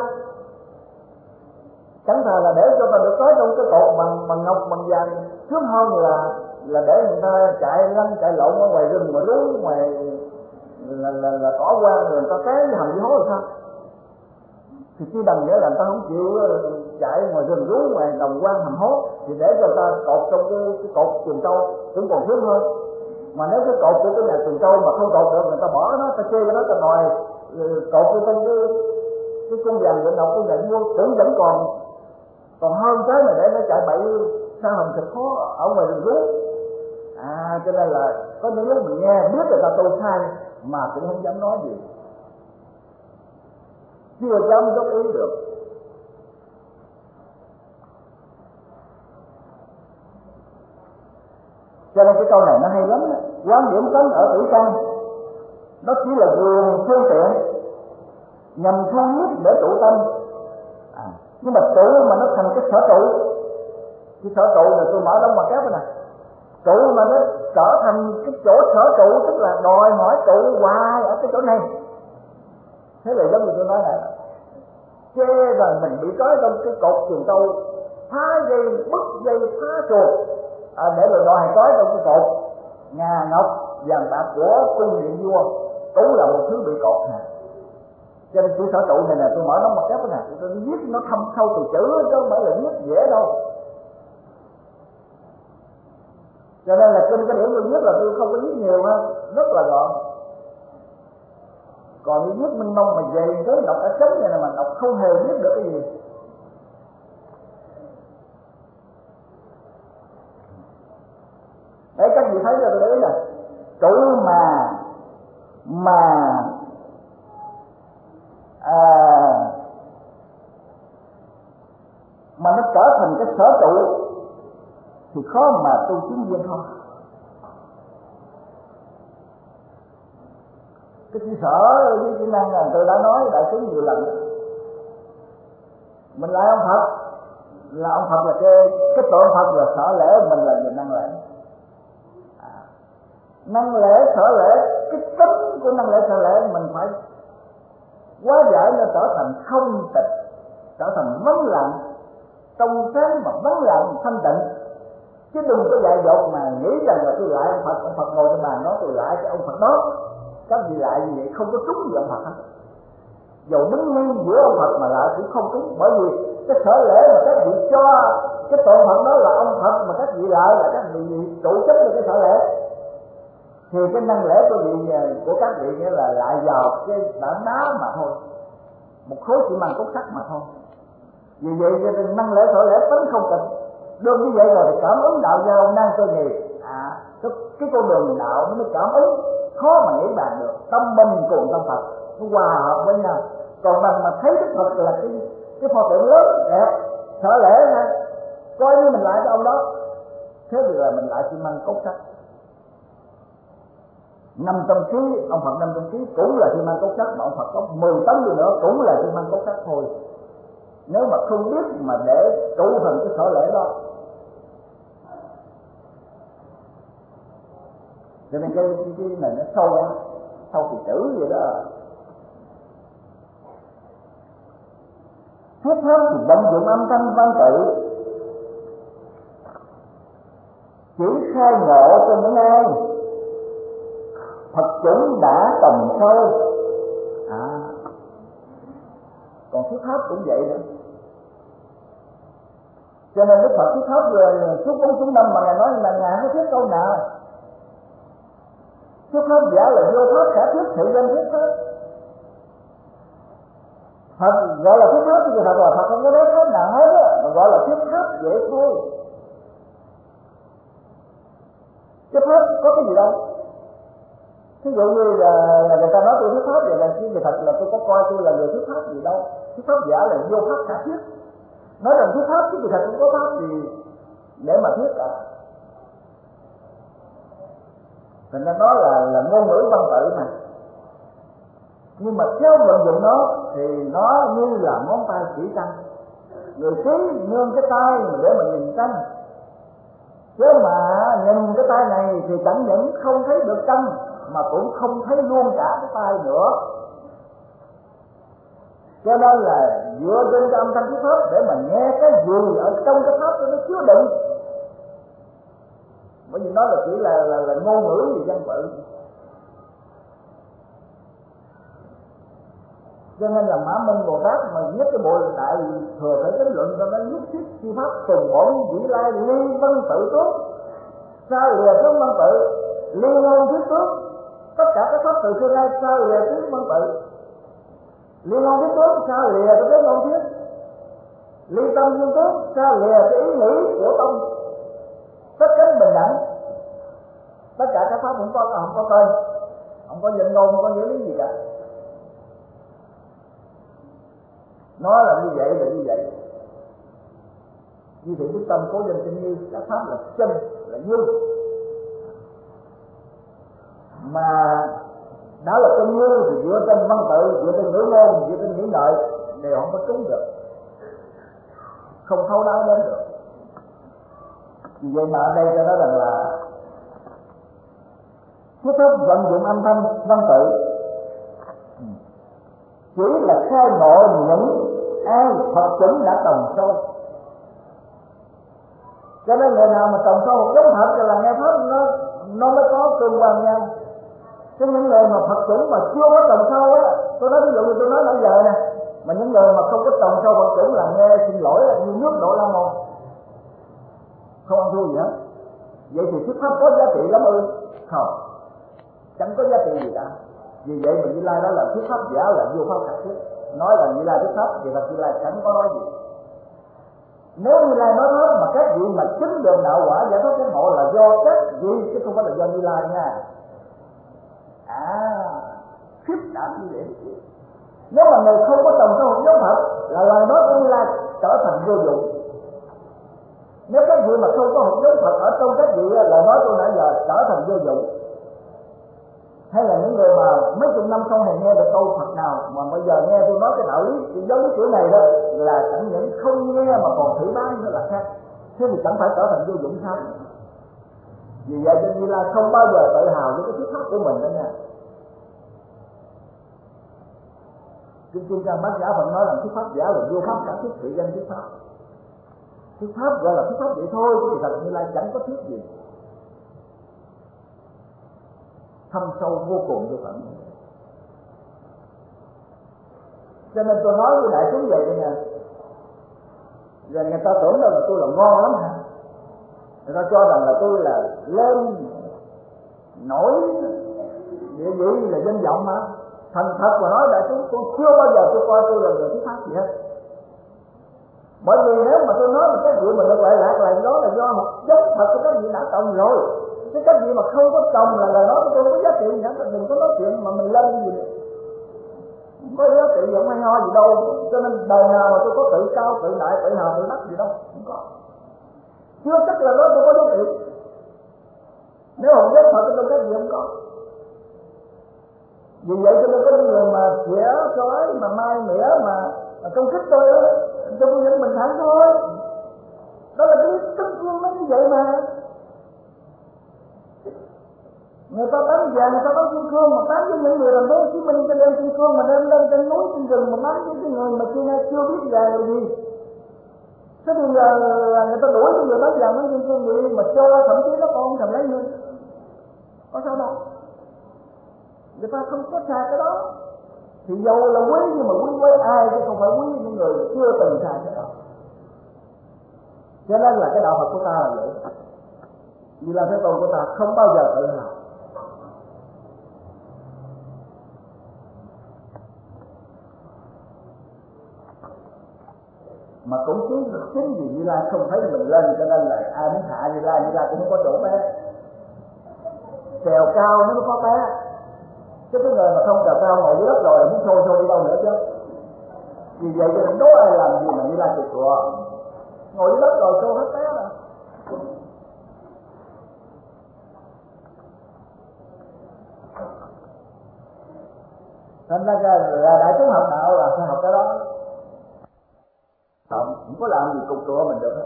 Chẳng thà là để cho ta được trói trong cái cột bằng ngọc bằng vàng, sướng hơn là để người ta chạy lăn chạy lộn ở ngoài rừng mà rú ngoài là tỏ quan rồi người ta té với hầm với hố rồi sao? Thì chỉ bằng nghĩa là người ta không chịu chạy ngoài rừng rú ngoài đồng quan hầm hố thì để cho ta cột trong cái cột chuồng trâu cũng còn sướng hơn. Mà nếu cái cột của cái nhà chuồng trâu mà không cột được, người ta bỏ nó, ta chê cái đó ta đòi cột vô trong cái cung vàng vượng ngọc cung vàng vua cũng vẫn còn hơn cái mà để nó chạy bậy sao hầm thịt khó ở ngoài rừng rú. Cho nên là có những lúc mình nghe biết người ta tu sai mà cũng không dám nói gì, chưa dám góp ý được. Cho nên cái câu này nó hay lắm đó. Quán điểm tánh ở tử căn nó chỉ là vườn phương tiện nhằm thu hút để trụ tâm, nhưng mà trụ mà nó thành cái sở trụ, cái sở trụ là tôi mở đóng bằng kép này, trụ mà nó trở thành cái chỗ sở trụ, tức là đòi hỏi trụ hoài ở cái chỗ này. Thế là giống như tôi nói này, chê rằng mình bị trói trong cái cột trường tâu, phá dây, bứt dây, phá chuột, để rồi đòi trói trong cái cột ngà ngọc vàng bạc của cung điện vua, cũng là một thứ bị cột nè. Cho nên chữ sở trụ này nè, tôi mở nó một cái nè, tôi viết nó thâm sâu từ chữ chứ không phải là viết dễ đâu. Cho nên là trên cái điểm tôi viết là tôi không có viết nhiều ha, rất là gọn. Còn như viết minh mông mà về tới đọc ở chấm này là mà đọc không hề biết được cái gì. Đấy, các vị thấy là tôi đấy là trụ mà nó trở thành cái sở trụ thì khó mà tu chứng viên thôi. Cái chữ sở với chữ năng là tôi đã nói đại chúng nhiều lần. Mình lại ông Phật là ông Phật là cái tội Phật là sở lễ, mình là người năng lễ. Năng lễ sở lễ, cái tính của năng lễ sở lễ mình phải hóa giải nó trở thành không tịch, trở thành vắng lặng, trong sáng mà vắng lặng thanh tịnh. Chứ đừng có dại dột mà nghĩ rằng là tôi lại ông Phật ngồi trên bàn nói tôi lại cái ông Phật đó. Các vị lại như vậy không có trúng gì ông Phật hết. Dầu đứng nguyên giữa ông Phật mà lại cũng không trúng, bởi vì cái sở lễ mà các vị cho cái tội Phật đó là ông Phật, mà các vị lại là các vị trụ chấp được cái sở lễ, thì cái năng lễ của các vị nghĩa là lại vào cái tảng đá mà thôi, một khối xi măng cốt sắt mà thôi. Vì vậy cho nên năng lễ sở lễ tính không tịch. Đương như vậy rồi thì cảm ứng đạo giao năng cơ nghiệp, cái con đường đạo nó mới cảm ứng, khó mà nghĩ bàn được. Tâm minh cùng tâm Phật nó hòa hợp với nhau. Còn mà thấy Đức Phật là cái pho tượng lớn đẹp sở lễ ha, coi như mình lại cái ông đó, thế thì là mình lại xi măng cốt sắt. 500 kg, ông Phật 500 kg cũng là xi măng cốt sắt, mà ông Phật có 10 tấn gì nữa cũng là xi măng cốt sắt thôi. Nếu mà không biết mà để trụ thành cái sở lễ đó. Cho nên cái này nó sâu quá, sâu thì chữ vậy đó. Thuyết pháp thì vận dụng âm thanh văn tự, chỉ khai ngộ cho những ai Phật chúng đã tầm sâu. Còn thuyết pháp cũng vậy nữa. Cho nên Đức Phật thuyết pháp về suốt 4 năm mà Ngài nói là Ngài không thuyết câu nào. Thuyết pháp giả là vô pháp khả thuyết, thị danh thuyết pháp. Phật gọi là thuyết pháp thì Phật là Phật không có nói pháp nào hết á, mà gọi là thuyết pháp vậy thôi. Cái pháp có cái gì đâu. Ví dụ như là người ta nói tôi thuyết pháp vậy là chứ thật là tôi có coi tôi là người thuyết pháp gì đâu. Thuyết pháp giả là vô pháp khả thuyết. Nói rằng thuyết pháp chứ vì thật không có pháp gì để mà thuyết cả. Thành ra nó là ngôn ngữ văn tự mà. Nhưng mà theo vận dụng nó thì nó như là ngón tay chỉ căn. Người ký nương cái tay để mà nhìn căn. Chứ mà nhìn cái tay này thì chẳng những không thấy được căn mà cũng không thấy luôn cả cái tay nữa. Cho nên là dựa trên cái âm thanh thuyết pháp để mà nghe cái gì ở trong cái pháp nó chứa đựng. Bởi vì nó là chỉ là ngôn ngữ gì văn tự. Cho nên là Mã Minh Bồ Tát mà viết cái bộ đại thừa thể tính luận cho nó nhất thiết chi pháp tùng bổn vĩ lai ly văn tự tốt, sao lìa tướng văn tự, ly ngôn thuyết tướng, tất cả các pháp từ xưa nay sao lìa tướng văn tự, ly ngôn thuyết tướng sao lìa cái tướng ngôn thuyết, ly tâm viên tướng sao lìa cái ý nghĩ của tâm, tất cả bình đẳng. tất cả các pháp không có tên, không có danh ngôn, không có nghĩa lý gì cả. Nói là như vậy là như vậy. Như Thiện Đức Tâm, Cố Danh Chân Như, các pháp là chân, là như. Mà đó là chân như thì dựa trên văn tự, dựa trên ngữ ngôn, dựa trên nghĩ ngợi đều không có trúng được, không thấu đáo đến được. Vì vậy mà ở đây cho nói rằng là trước hết vận dụng âm thanh văn tự chỉ là khai ngộ những ai Phật chuẩn đã trồng sâu. Cho nên người nào mà trồng sâu một giống thật là nghe pháp nó mới có tương quan nhau. Chứ những người mà Phật chuẩn mà chưa có trồng sâu á, tôi nói ví dụ như tôi nói nãy giờ nè, mà những người mà không có trồng sâu Phật chuẩn là nghe xin lỗi là như nước đổ la môn, không ăn thua gì hết. Vậy thì thuyết pháp có giá trị lắm ư? Không, chẳng có giá trị gì cả. Vì vậy mà Như Lai đó là thuyết pháp giả, là vô pháp khắc thuyết. Nói là Như Lai thuyết pháp thì Phật Như Lai chẳng có nói gì. Nếu Như Lai nói pháp mà các vị mà chứng được đạo quả giải thoát giác ngộ là do các vị, chứ không phải là do Như Lai nha. Khiếp đảm như vậy. Nếu mà người không có trồng sâu giống Phật là lời nói của Như Lai trở thành vô dụng. Nếu các vị mà không có học giống Phật ở trong các vị là nói tôi nãy giờ trở thành vô dụng. Hay là những người mà mấy chục năm không hề nghe được câu Phật nào mà bây giờ nghe tôi nói cái đạo lý, cái giáo lý kiểu này đó là chẳng những không nghe mà còn thử báng nữa là khác. Thế thì chẳng phải trở thành vô dụng sao? Vì vậy cho Như Lai không bao giờ tự hào với cái thuyết pháp của mình đó nha. Kinh Trang Bát Nhã Phật nói rằng thuyết pháp giả là vô pháp cả thuyết thị danh thuyết pháp. Thuyết pháp gọi là thuyết pháp vậy thôi, chứ thật Như Lai chẳng có thuyết gì thâm sâu vô cùng vô tận. Cho nên tôi nói với đại chúng vậy nè, rồi người ta tưởng là tôi là ngon lắm hả? Người ta cho rằng là tôi là lên nổi địa vị là danh vọng mà. Thành thật mà nói đại chúng, tôi chưa bao giờ tôi coi tôi là người thuyết pháp gì hết. Bởi vì nếu mà tôi nói là các vị mà được lại lạc là đó là do một giống thật của các vị đã trồng rồi. Chứ các vị mà không có trồng là lời nói của tôi không có giá trị gì hết. Đừng có nói chuyện mà mình lên gì nữa. Không có giá trị gì, không hay ho gì đâu. Cho nên đời nào mà tôi có tự cao, tự đại, tự hào, tự đắc gì đâu. Không có. Chưa chắc là nói tôi có giá trị. Nếu không giống thật tôi các vị không có. Vì vậy cho nên có những người mà khẽ sói mà mai mỉa mà công kích tôi đó, cho tôi vẫn bình thản thôi. Đó là cái tất nhiên nó như vậy mà. Người ta tán vàng, người ta tán kim cương, mà tán với những người làm Hồ Chí Minh trên lên kim cương, mà lên lên trên núi trên rừng mà tán với cái người mà chưa biết vàng là gì. Thế thì giờ người ta đuổi cái người tán vàng với kim cương gì mà cho thậm chí nó còn không thèm lấy nữa. Có sao đâu? Người ta không có xài cái đó. Thì dầu là quý nhưng mà quý với ai chứ không phải quý những người chưa từng xài cái đó. Cho nên là cái đạo Phật của ta là vậy. Như là Thế Tôn của ta không bao giờ tự hào. Mà cũng chính vì Như Lai không thấy mình lên cho nên là ai muốn hạ Như Lai cũng không có chỗ bé. Trèo cao nó mới có bé. Chứ cái người mà không trèo cao ngồi dưới đất rồi là muốn xô đi đâu nữa chứ. Vì vậy cho nên đố ai làm gì mà Như Lai tuyệt vời. Ngồi dưới đất rồi xô hết té mà. Thành ra là đại chúng học đạo là phải học cái đó. Không có làm gì cục cửa mình được hết.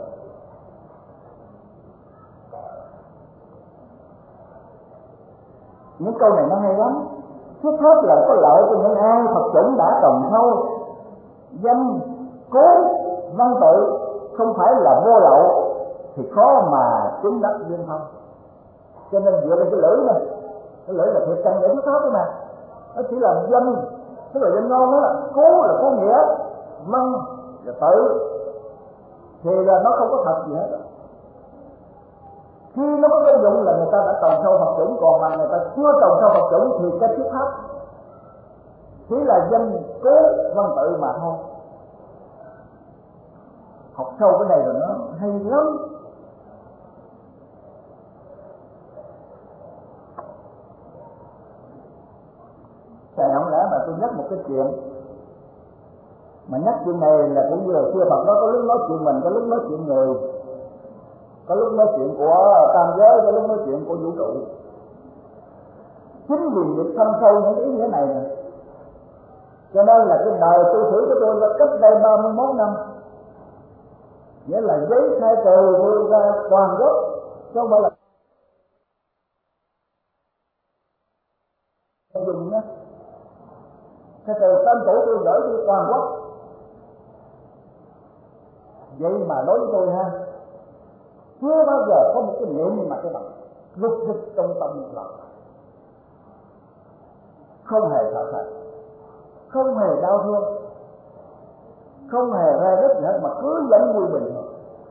Những câu này nó hay lắm. Trước hết là có lợi cho những ai Phật chuẩn đã trồng sâu. Danh, cố, văn tự không phải là vô lậu thì khó mà chứng đắc viên thông. Cho nên dựa lên cái lưỡi này, cái lưỡi là thiệt căn để thuyết pháp đó mà. Nó chỉ là danh, tức là danh ngôn đó. Cố là có nghĩa, văn là tự, thì là nó không có thật gì hết. Khi nó có cái dụng là người ta đã trồng sâu Phật chuẩn, còn mà người ta chưa trồng sâu Phật chuẩn thì cái thuyết pháp chỉ là danh cố văn tự mà thôi. Học sâu cái này rồi nó hay lắm. tôi nhắc một cái chuyện, mà nhắc chuyện này là cũng như là xưa Phật đó, có lúc nói chuyện mình, có lúc nói chuyện người, có lúc nói chuyện của tam giới, có lúc nói chuyện của vũ trụ. Chính vì việc thâm sâu những ý nghĩa này, cho nên là cái đời tu thử của tôi là cách đây 31 năm, nghĩa là giấy khai từ tôi ra toàn gốc, chứ không phải là dùng nhé. Khai từ tên tuổi tôi gửi đi toàn quốc. Vậy mà đối với tôi ha, chưa bao giờ có một cái niệm mà cái bằng rút rít trong tâm lòng, không hề sợ sệt, không hề đau thương, không hề ra rứt gì hết, mà cứ vẫn vui bình thường.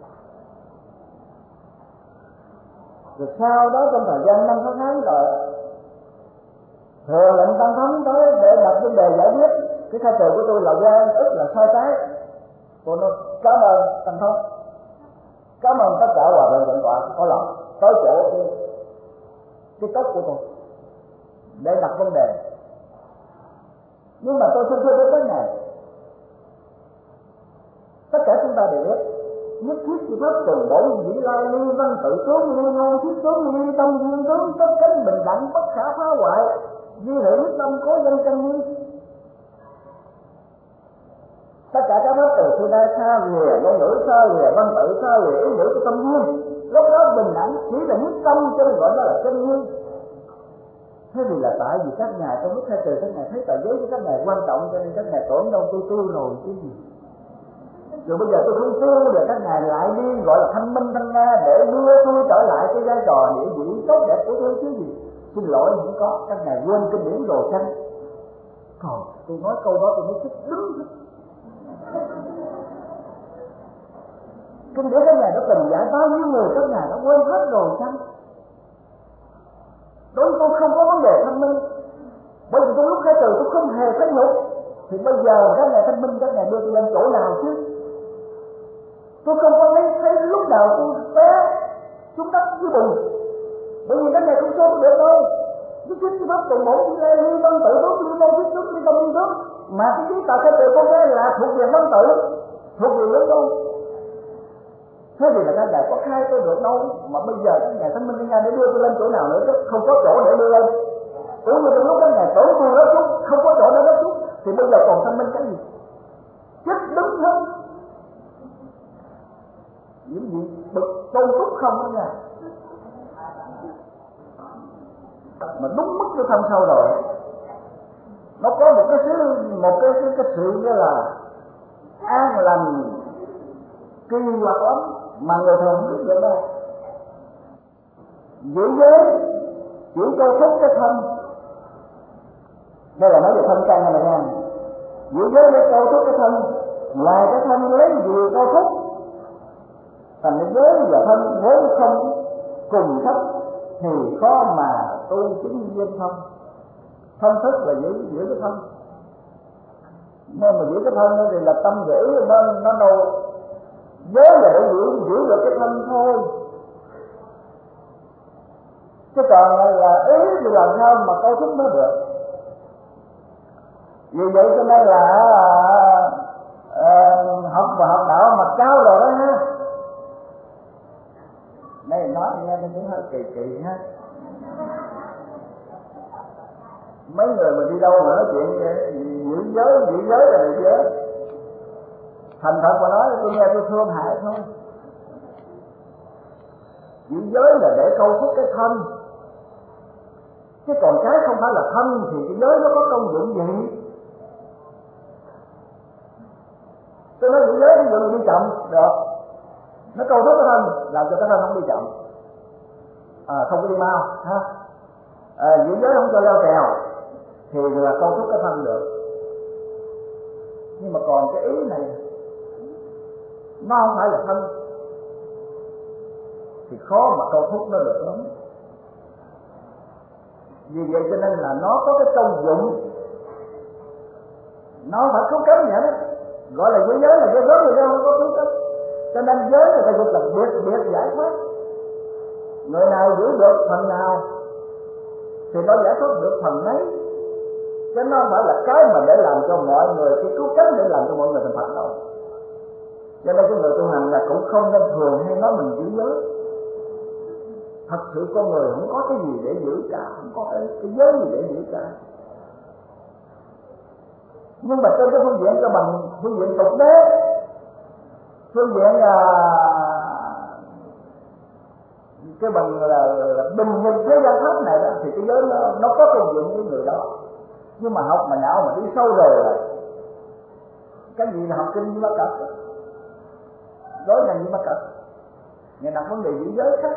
Rồi sau đó trong thời gian 5-6 tháng rồi, thừa lệnh Tăng Thống tới để đặt vấn đề giải quyết cái khai từ của tôi là ra rất là sai trái. Tôi nói cảm ơn Tăng Thống, cảm ơn tất cả hòa thượng Thượng Tọa có lòng tới chỗ cái cốc của tôi để đặt vấn đề. Nhưng mà tôi xin thưa với các ngài, tất cả chúng ta đều biết nhất thiết chỉ pháp trùng bổn dĩ lai ly văn tự tướng ly ngon thiết tướng ly tâm duyên tướng tất cánh bình đẳng bất khả phá hoại duy hữu nhất tâm cố dân chân nguyên. Tất cả các pháp từ xưa nay xa lìa ngôn ngữ, xa lìa văn tự, xa lìa ý nghĩa của tâm duyên, lúc đó bình đẳng chỉ là nhất tâm, cho nên gọi đó là chân nguyên. Thế thì là tại vì các ngài trong lúc khai từ các ngài thấy tờ giấy của các ngài quan trọng, cho nên các ngài tưởng đâu tôi tu rồi chứ gì. Rồi bây giờ tôi không tu, rồi các ngài lại đi gọi là thanh minh thanh nga để đưa tôi trở lại cái vai trò địa vị tốt đẹp của tôi chứ gì. Xin lỗi không có, các ngài quên kinh điển đồ xanh. Còn tôi nói câu đó tôi mới thích đứng. Kinh điển các ngài đã từng giải bao nhiêu người, các ngài đã quên hết rồi chăng? Đối với tôi không có vấn đề thanh minh, bởi vì trong lúc khai từ tôi không hề thấy nhục. Thì bây giờ các ngài thanh minh, các ngài đưa tôi lên chỗ nào chứ? Tôi không có thấy lúc nào tôi té xuống đất dưới bùn, bởi vì các ngài không cho tôi được đâu. Cái chính pháp trùng bổn chỉ là ly văn tự đối với đâu thiết tướng ly tâm liên tướng, mà cái giấy tờ khai từ con cái là thuộc về văn tự, thuộc về lớn đâu. Thế thì là các ngài có khai tôi được đâu, mà bây giờ các ngài thanh minh với ngài để đưa tôi lên chỗ nào nữa chứ, không có chỗ để đưa lên. Cũng như trong lúc các ngài tưởng tôi rớt xuống, không có chỗ để rớt xuống, thì bây giờ còn thanh minh cái gì? Chết đứng hơn. Những gì bực tôn túc không đó nha. Mà đúng mức cái thâm sâu rồi, nó có một cái sự như là an lành kỳ hoặc lắm mà người thường không biết được đâu. Giữ giới chỉ cho phúc cái thân, đây là nói về thân căn này nha. Giữ giới để cho phúc cái thân, ngoài cái thân lấy gì cho phúc. Thành cái giới và thân vốn không cùng thấp thì khó mà tu chứng viên thông. Thân thức là giữ cái thân, nên mà giữ cái thân thì là tâm giữ, nó đâu. Giới là để giữ được cái thân thôi, chứ còn là ý thì làm sao mà câu thúc nó được. Vì vậy cho nên là học và học đạo mà cao rồi đó ha. Đây nói nghe nó cũng hơi kỳ ha. Mấy người mà đi đâu mà nói chuyện giữ giới là được chứ. Thành thật mà nói tôi nghe tôi thương hại thôi. Giữ giới là để câu thúc cái thân, chứ còn cái không phải là thân thì cái giới nó có công dụng gì. Tôi nói giữ giới ví dụ đi chậm được, nó câu thúc cái thân, làm cho cái thân không đi chậm, không có đi mau ha. Giữ giới không cho leo trèo thì là câu thúc cái thân được. Nhưng mà còn cái ý này nó không phải là thân thì khó mà câu thúc nó được lắm. Vì vậy cho nên là nó có cái công dụng, nó phải cứu cánh vậy đó. Gọi là giới là giới người ta không có cứu cánh, cho nên giới người ta gọi là biệt giải thoát. Người nào giữ được phần nào thì nó giải thoát được phần ấy. chứ nó không phải là cái mà để làm cho mọi người, cái cứu cánh để làm cho mọi người thành Phật đâu. Cho nên cái người tu hành là cũng không nên thường hay nói mình giữ giới. Thật sự con người không có cái gì để giữ cả, không có cái giới gì để giữ cả. Nhưng mà trên cái phương diện cho bằng phương diện tục đế, phương diện cái bằng là bình nhân thế gian pháp này đó, thì cái giới nó có công dụng với người đó. Nhưng mà học mà não mà đi sâu rồi là cái gì là học kinh như Bất Cập, đối ngành như Bất Cập, ngày nào vấn đề giữ giới khác.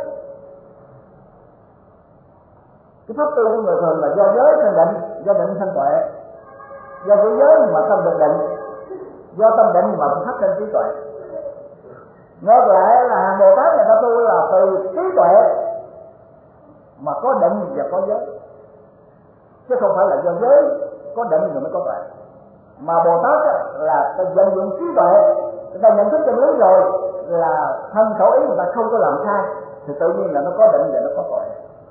Cái pháp tu của người thường là do giới thành định, do định thành tuệ, do giữ giới mà tâm được định, do tâm định mà phát sinh trí tuệ. Ngược lại là Bồ Tát người ta tu là từ trí tuệ mà có định và có giới, chứ không phải là do giới có định rồi mới có tuệ. Mà Bồ Tát là vận dụng trí tuệ, người ta nhận thức chân lý rồi là thân khẩu ý người ta không có làm sai, thì tự nhiên là nó có định và nó có tuệ.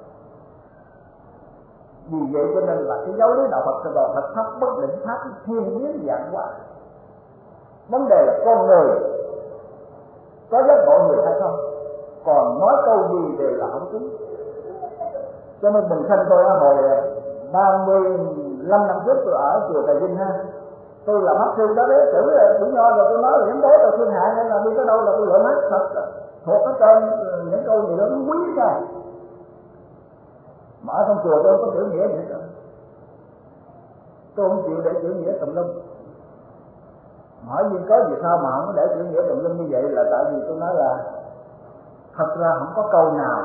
Vì vậy cho nên là cái giáo lý đạo Phật là Phật pháp bất định pháp thiên biến dạng hóa. Vấn đề là con người có giác ngộ người hay không, còn nói câu gì đều là không đúng. Cho nên mình thân tôi hồi 35 năm trước tôi ở chùa Trà Vinh ha, tôi là pháp sư đó đấy, chữ nho rồi tôi nói là những đối rồi thiên hạ, nên là đi tới đâu là tôi lỡ mắt thật thuộc hết trơn những câu gì đó nó quý ra. Mà ở trong chùa tôi không có chữ nghĩa gì hết, tôi không chịu để chữ nghĩa tùm lum. Hỏi duyên cớ gì sao mà không để chữ nghĩa tùm lum như vậy, là tại vì tôi nói là thật ra không có câu nào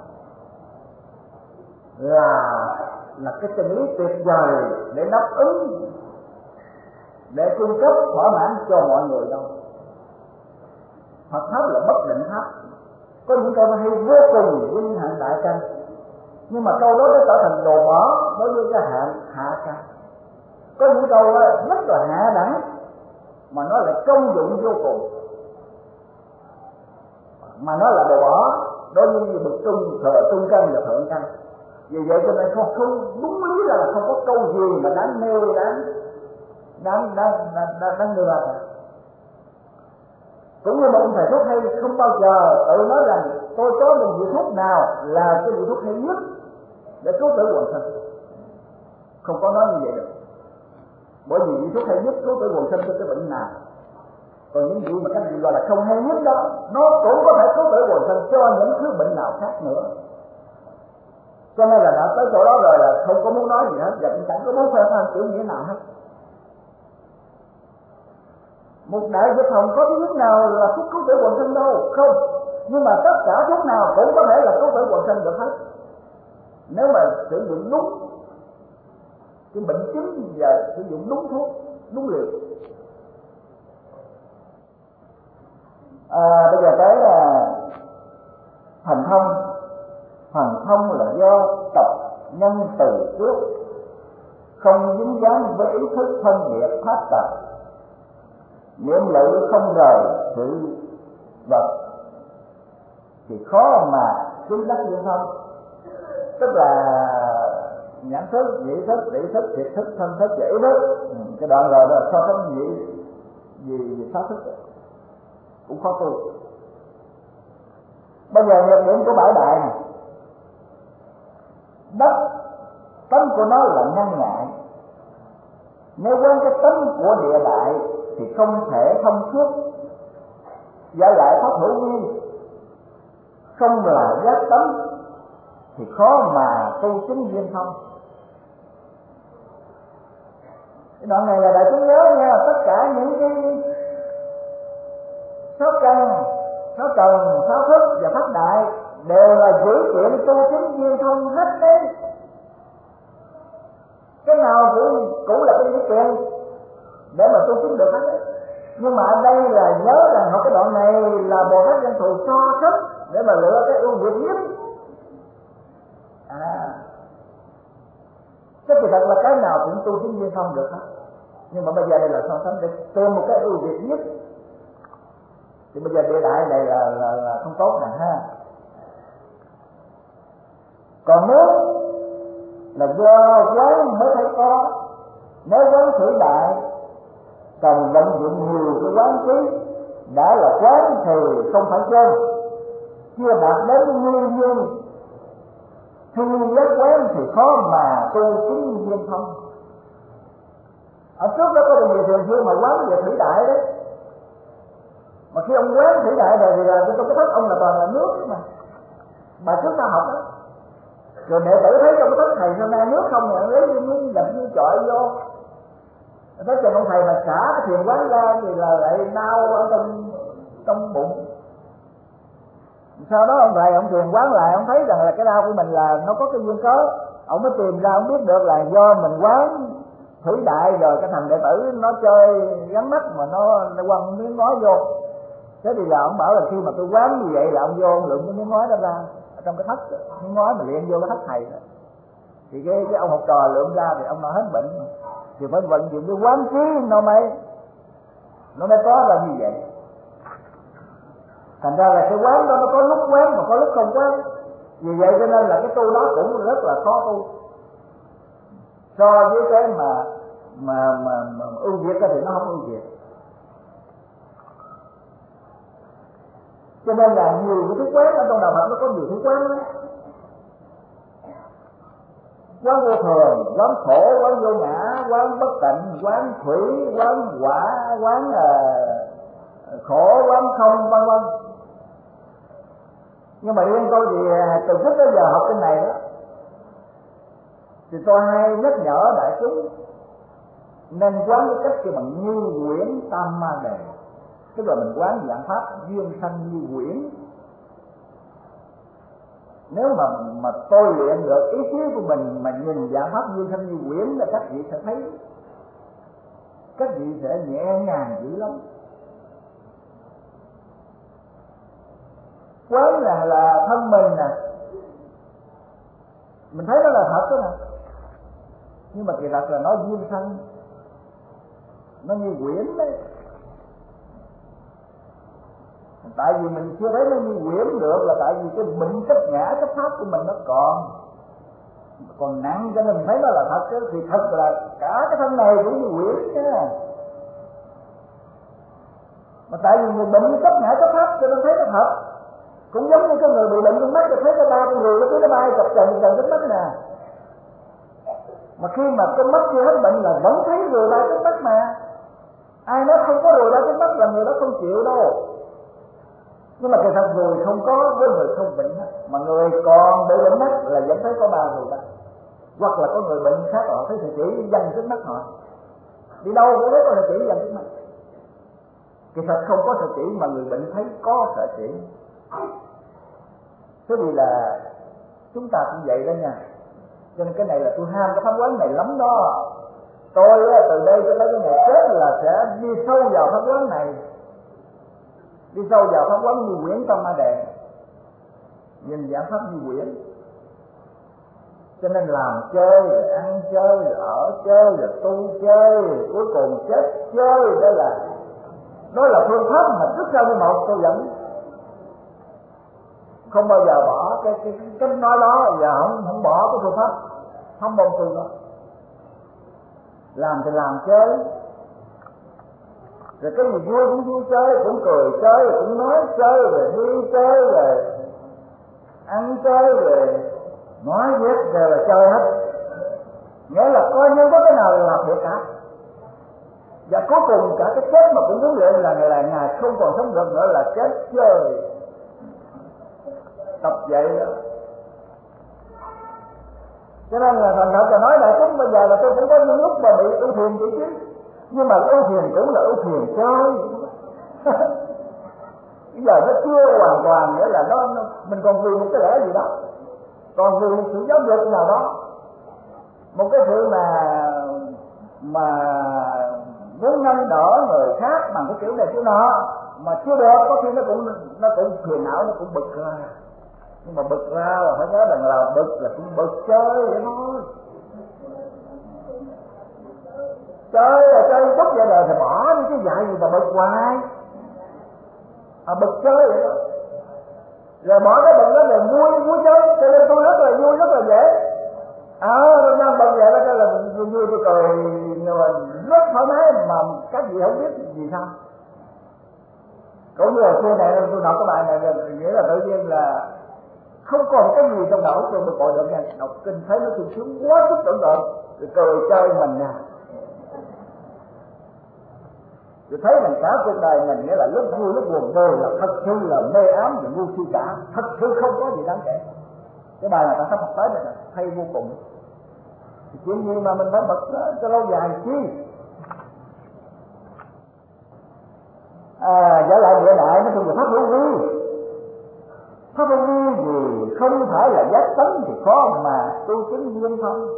là cái chân lý tuyệt vời để đáp ứng, để cung cấp thỏa mãn cho mọi người đâu. Phật pháp là bất định pháp, có những câu nó hay vô cùng với những hạng đại căn, nhưng mà câu đó nó trở thành đồ bỏ đối với cái hạng hạ căn. Có những câu đó rất là hạ đẳng mà nó lại công dụng vô cùng, mà nó là đồ bỏ đối với bậc trung căn và thượng căn. Vì vậy cho nên không đúng lý là không có câu gì mà đáng nêu đáng đưa ra. Cũng như một ông thầy thuốc hay không bao giờ tự nói rằng tôi có một vị thuốc nào là cái vị thuốc hay nhất để cứu tử quần sinh, không có nói như vậy được. Bởi vì vị thuốc hay nhất cứu tử quần sinh cho cái bệnh nào, còn những vị mà các vị gọi là không hay nhất đó, nó cũng có thể cứu tử quần sinh cho những thứ bệnh nào khác nữa. Cho nên là đã tới chỗ đó rồi là không có muốn nói gì hết, và cũng chẳng có muốn khoe khoang kiểu nghĩa nào hết. Một đại dược phòng có cái thuốc nào là thuốc cứu tử quần sinh đâu, không. Nhưng mà tất cả thuốc nào cũng có thể là cứu tử quần sinh được hết, nếu mà sử dụng đúng cái bệnh chính và sử dụng đúng thuốc, đúng liều. Bây giờ tới là thành thông. Thành thông là do tập nhân từ trước, không dính dáng với ý thức phân biệt pháp tật, niệm lự không rời sự vật, thì khó mà chứng đắc viên thông. Tức là nhãn thức, nhĩ thức, tỷ thức, thiệt thức, thân thức và ý thức. Cái đoạn rồi đó là so sánh gì sáu thức cũng khó tu. Bây giờ nhược điểm của bãi đại này, đất tánh của nó là ngăn ngại. Nếu quên cái tánh của địa đại thì không thể thông suốt, giải lại pháp hữu vi, không là giác tánh thì khó mà tu chứng viên thông. Cái đoạn này là đại chúng nhớ nha, tất cả những cái sáu căn, sáu trần, sáu thức và pháp đại đều là giữ chuyện tu chứng viên thông hết đấy. Cái nào cũng là cái điều kiện để mà tu chứng được hết đấy. Nhưng mà ở đây là nhớ rằng học cái đoạn này là Bồ Tát Văn Thù so sánh để mà lựa cái ưu việt nhất. Cái kỳ thật là cái nào cũng tu chứng viên thông được hết, nhưng mà bây giờ đây là so sánh để tìm một cái ưu việt nhất. Thì bây giờ địa đại này là không tốt nè ha. Còn nước là do quán mới thấy có, Nếu quán thủy đại cần vận dụng nhiều cái quán trí, đã là quán thì không phải trên, chưa đạt đến nguyên nhân. Khi giác quán thì khó mà tu chứng viên thông. Ở trước đó có điều gì thường xuyên mà quán về thủy đại đấy, mà khi ông quán thủy đại rồi thì là trong cái thất ông là toàn là nước mà trước ta học đó. Rồi đệ tử thấy trong cái thất thầy hôm nay nước không rồi lấy cái miếng dập như chọi vô, thấy chừng ông thầy mà xả cái thuyền quán ra thì là lại đau ở trong bụng. Sau đó ông thầy ông thuyền quán lại, ông thấy rằng là cái đau của mình là nó có cái duyên cớ, ông mới tìm ra, ông biết được là do mình quán thủy đại rồi cái thằng đệ tử nó chơi gắn mắt mà nó quăng miếng ngói vô. Thế thì là ông bảo là khi mà tôi quán như vậy là ông vô ông lượm cái miếng ngói đó ra ở trong cái thất, miếng ngói mà luyện vô cái thất thầy đó. Thì cái ông học trò lượm ra thì ông nó hết bệnh, thì phải vận dụng cái quán trí nó mới có ra như vậy. Thành ra là cái quán đó nó có lúc quán mà có lúc không quán. Vì vậy cho nên là cái tu đó cũng rất là khó tu. So với cái mà ưu việt thì nó không ưu việt. Cho nên là nhiều cái thứ quán ở trong đạo Phật nó có nhiều thứ quán đó. Quán vô thường, quán khổ, quán vô ngã, quán bất tịnh, quán thủy, quán quả, quán khổ, quán không, vân vân. Nhưng mà riêng tôi thì từ trước tới giờ học cái này đó, thì tôi hay nhắc nhở đại chúng nên quán cái cách kia bằng như quyển tam ma đề, tức là mình quán dạng pháp duyên sanh như quyển. Nếu mà tôi luyện được ý chí của mình mà nhìn dạng pháp duyên sanh như quyển là các vị sẽ thấy, các vị sẽ nhẹ nhàng dữ lắm. Quán là thân mình nè, mình thấy nó là thật đó nè, nhưng mà kỳ thật là nó duyên sanh, nó như quyển đấy. Tại vì mình chưa thấy nó như quyển được là tại vì cái bệnh chấp ngã chấp pháp của mình nó còn nặng, cho nên mình thấy nó là thật chứ. Thì thật là cả cái thân này cũng như quyển chứ. Mà tại vì người bệnh chấp ngã chấp pháp cho nên thấy nó thật. Cũng giống như cái người bị bệnh trong mắt thì thấy cái ba con người nó bay chập chờn trước mắt nè. Mà khi mà cái mắt chưa hết bệnh là vẫn thấy người bay trước mắt mà. Ai nói không có người bay trước mắt là người đó không chịu đâu. Nhưng mà kỳ thật người không có với người không bệnh hết, mà người còn bị bệnh mắt là vẫn thấy có ba người bay. Hoặc là có người bệnh khác họ thấy sợi chỉ dằn trước mắt họ, đi đâu cũng thấy có sợi chỉ dằn trước mắt. Kỳ thật không có sợi chỉ mà người bệnh thấy có sợi chỉ. Thế vì là chúng ta cũng vậy đó nha. Cho nên cái này là tôi ham cái pháp quán này lắm đó. Tôi từ đây cho tới cái ngày chết là sẽ đi sâu vào pháp quán này, đi sâu vào pháp quán như quyển trong ma đề, nhìn dạng pháp như quyển. Cho nên làm chơi, rồi ăn chơi, rồi ở chơi, rồi tu chơi, rồi cuối cùng chết chơi. Đó là phương pháp mà trước sau như một tôi vẫn không bao giờ bỏ cái cách nói đó, và không bỏ cái phương pháp không môn tu đó. Làm thì làm chơi, rồi cái gì vui cũng vui chơi, cũng cười chơi, rồi cũng nói chơi, rồi đi chơi, rồi ăn chơi, rồi nói viết đều là chơi hết. Nghĩa là coi như có cái nào là thiệt cả. Và cuối cùng cả cái chết mà cũng huấn luyện là Ngài không còn sống được nữa, là chết chơi. Tập vậy đó. Cho nên là thành thật là nói đại chúng bây giờ là tôi cũng có những lúc mà bị ưu phiền chị chứ. Nhưng mà ưu phiền cũng là ưu phiền chơi. Bây giờ nó chưa hoàn toàn, nghĩa là mình còn vì một cái lẽ gì đó, còn vì một sự giáo dục nào đó, một cái sự mà muốn nâng đỡ người khác bằng cái kiểu này kiểu nọ mà chưa được, có khi nó cũng phiền não, nó cũng bực ra. Nhưng mà bực ra là phải nhớ rằng là bực là cũng bực chơi vậy thôi. Chơi là chơi chút vậy đời thì bỏ đi chứ dạy gì mà bực hoài. Bực chơi vậy đó. Rồi bỏ cái bực đó là vui chơi, cho nên tôi rất là vui, rất là dễ. Nó đang bực vậy đó, cái là vui tôi cười nhưng mà rất thoải mái mà các vị không biết vì sao. Cũng như hồi xưa này tôi đọc cái bài này nghĩa là tự nhiên là không còn cái gì trong đầu tôi được gọi được nha, đọc kinh thấy nó sung sướng quá sức tưởng tượng, rồi cười chơi mình nè, rồi thấy mình cả cuộc đời mình nghĩa là lúc vui lúc buồn đều là thật sự là mê ám và ngu si cả, thật sự không có gì đáng kể. Cái bài này ta sắp học tới này hay vô cùng. Thì chuyện gì mà mình phải bật cho lâu dài chi? Trở lại địa đại nó thuộc về pháp hữu vi. Pháp hữu vi gì không phải là giác tánh thì khó mà tu chứng duyên không.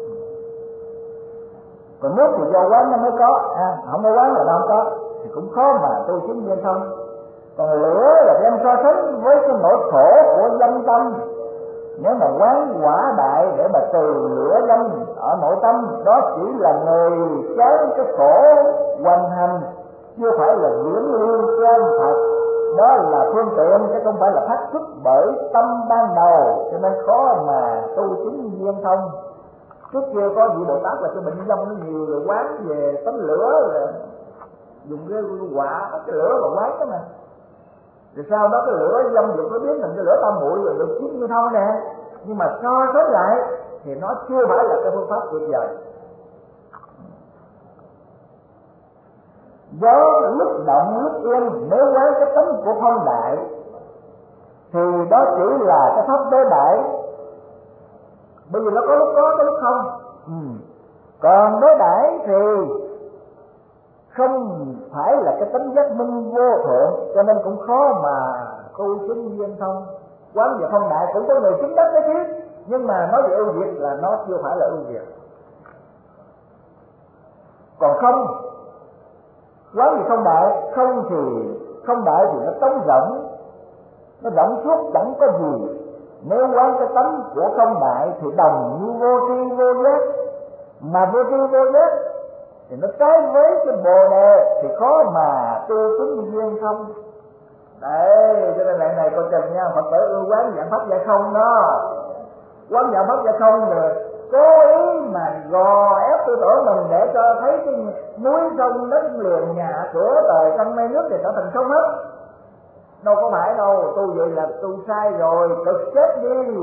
Còn nước thì do quán nó mới có, không có quán là đâu có, thì cũng khó mà tu chứng duyên không. Còn lửa là đem so sánh với cái nỗi khổ của dâm tâm. Nếu mà quán quả đại để mà từ lửa dâm ở nội tâm, đó chỉ là người chán cái khổ hoành hành, chưa phải là viễn lưu chân thật. Đó là phương tiện chứ không phải là phát xuất bởi tâm ban đầu, cho nên khó mà tu chứng duyên thông. Trước kia có vị Bồ Tát là cái bệnh dâm nó nhiều rồi quán về tấm lửa rồi dùng cái quả cái lửa mà quán đó mà. Rồi sau đó cái lửa dâm được nó biến thành cái lửa tam muội rồi được chiếc như thôi nè. Nhưng mà so sánh lại thì nó chưa phải là cái phương pháp tuyệt vời. Gió lúc động lúc yên, nếu quán cái tánh của phong đại thì đó chỉ là cái pháp đối đại. Bởi vì nó có lúc không. Còn đối đãi thì không phải là cái tánh giác minh vô thượng, cho nên cũng khó mà tu chứng duyên thông. Quán về phong đại cũng có người chứng đắc cái chứ, nhưng mà nói về ưu việt là nó chưa phải là ưu việt. Còn không, quán về phong đại, không đại thì nó trống rỗng, nó rỗng suốt chẳng có gì. Nếu quán cái tánh của không đại thì đồng như vô tri vô giác, mà vô tri vô giác thì nó trái với cái bồ đề thì khó mà tu chứng duyên không. Đấy, cho nên này coi chừng nha, Phật tử ưa quán dạng pháp giải không đó. Quán dạng pháp giải không rồi cố ý mà gò ép tư tưởng mình để cho thấy cái núi sông đất liền nhà cửa trời sông mây nước thì trở thành không hết. Đâu có phải đâu, tu vậy là tu sai rồi, cực chết đi.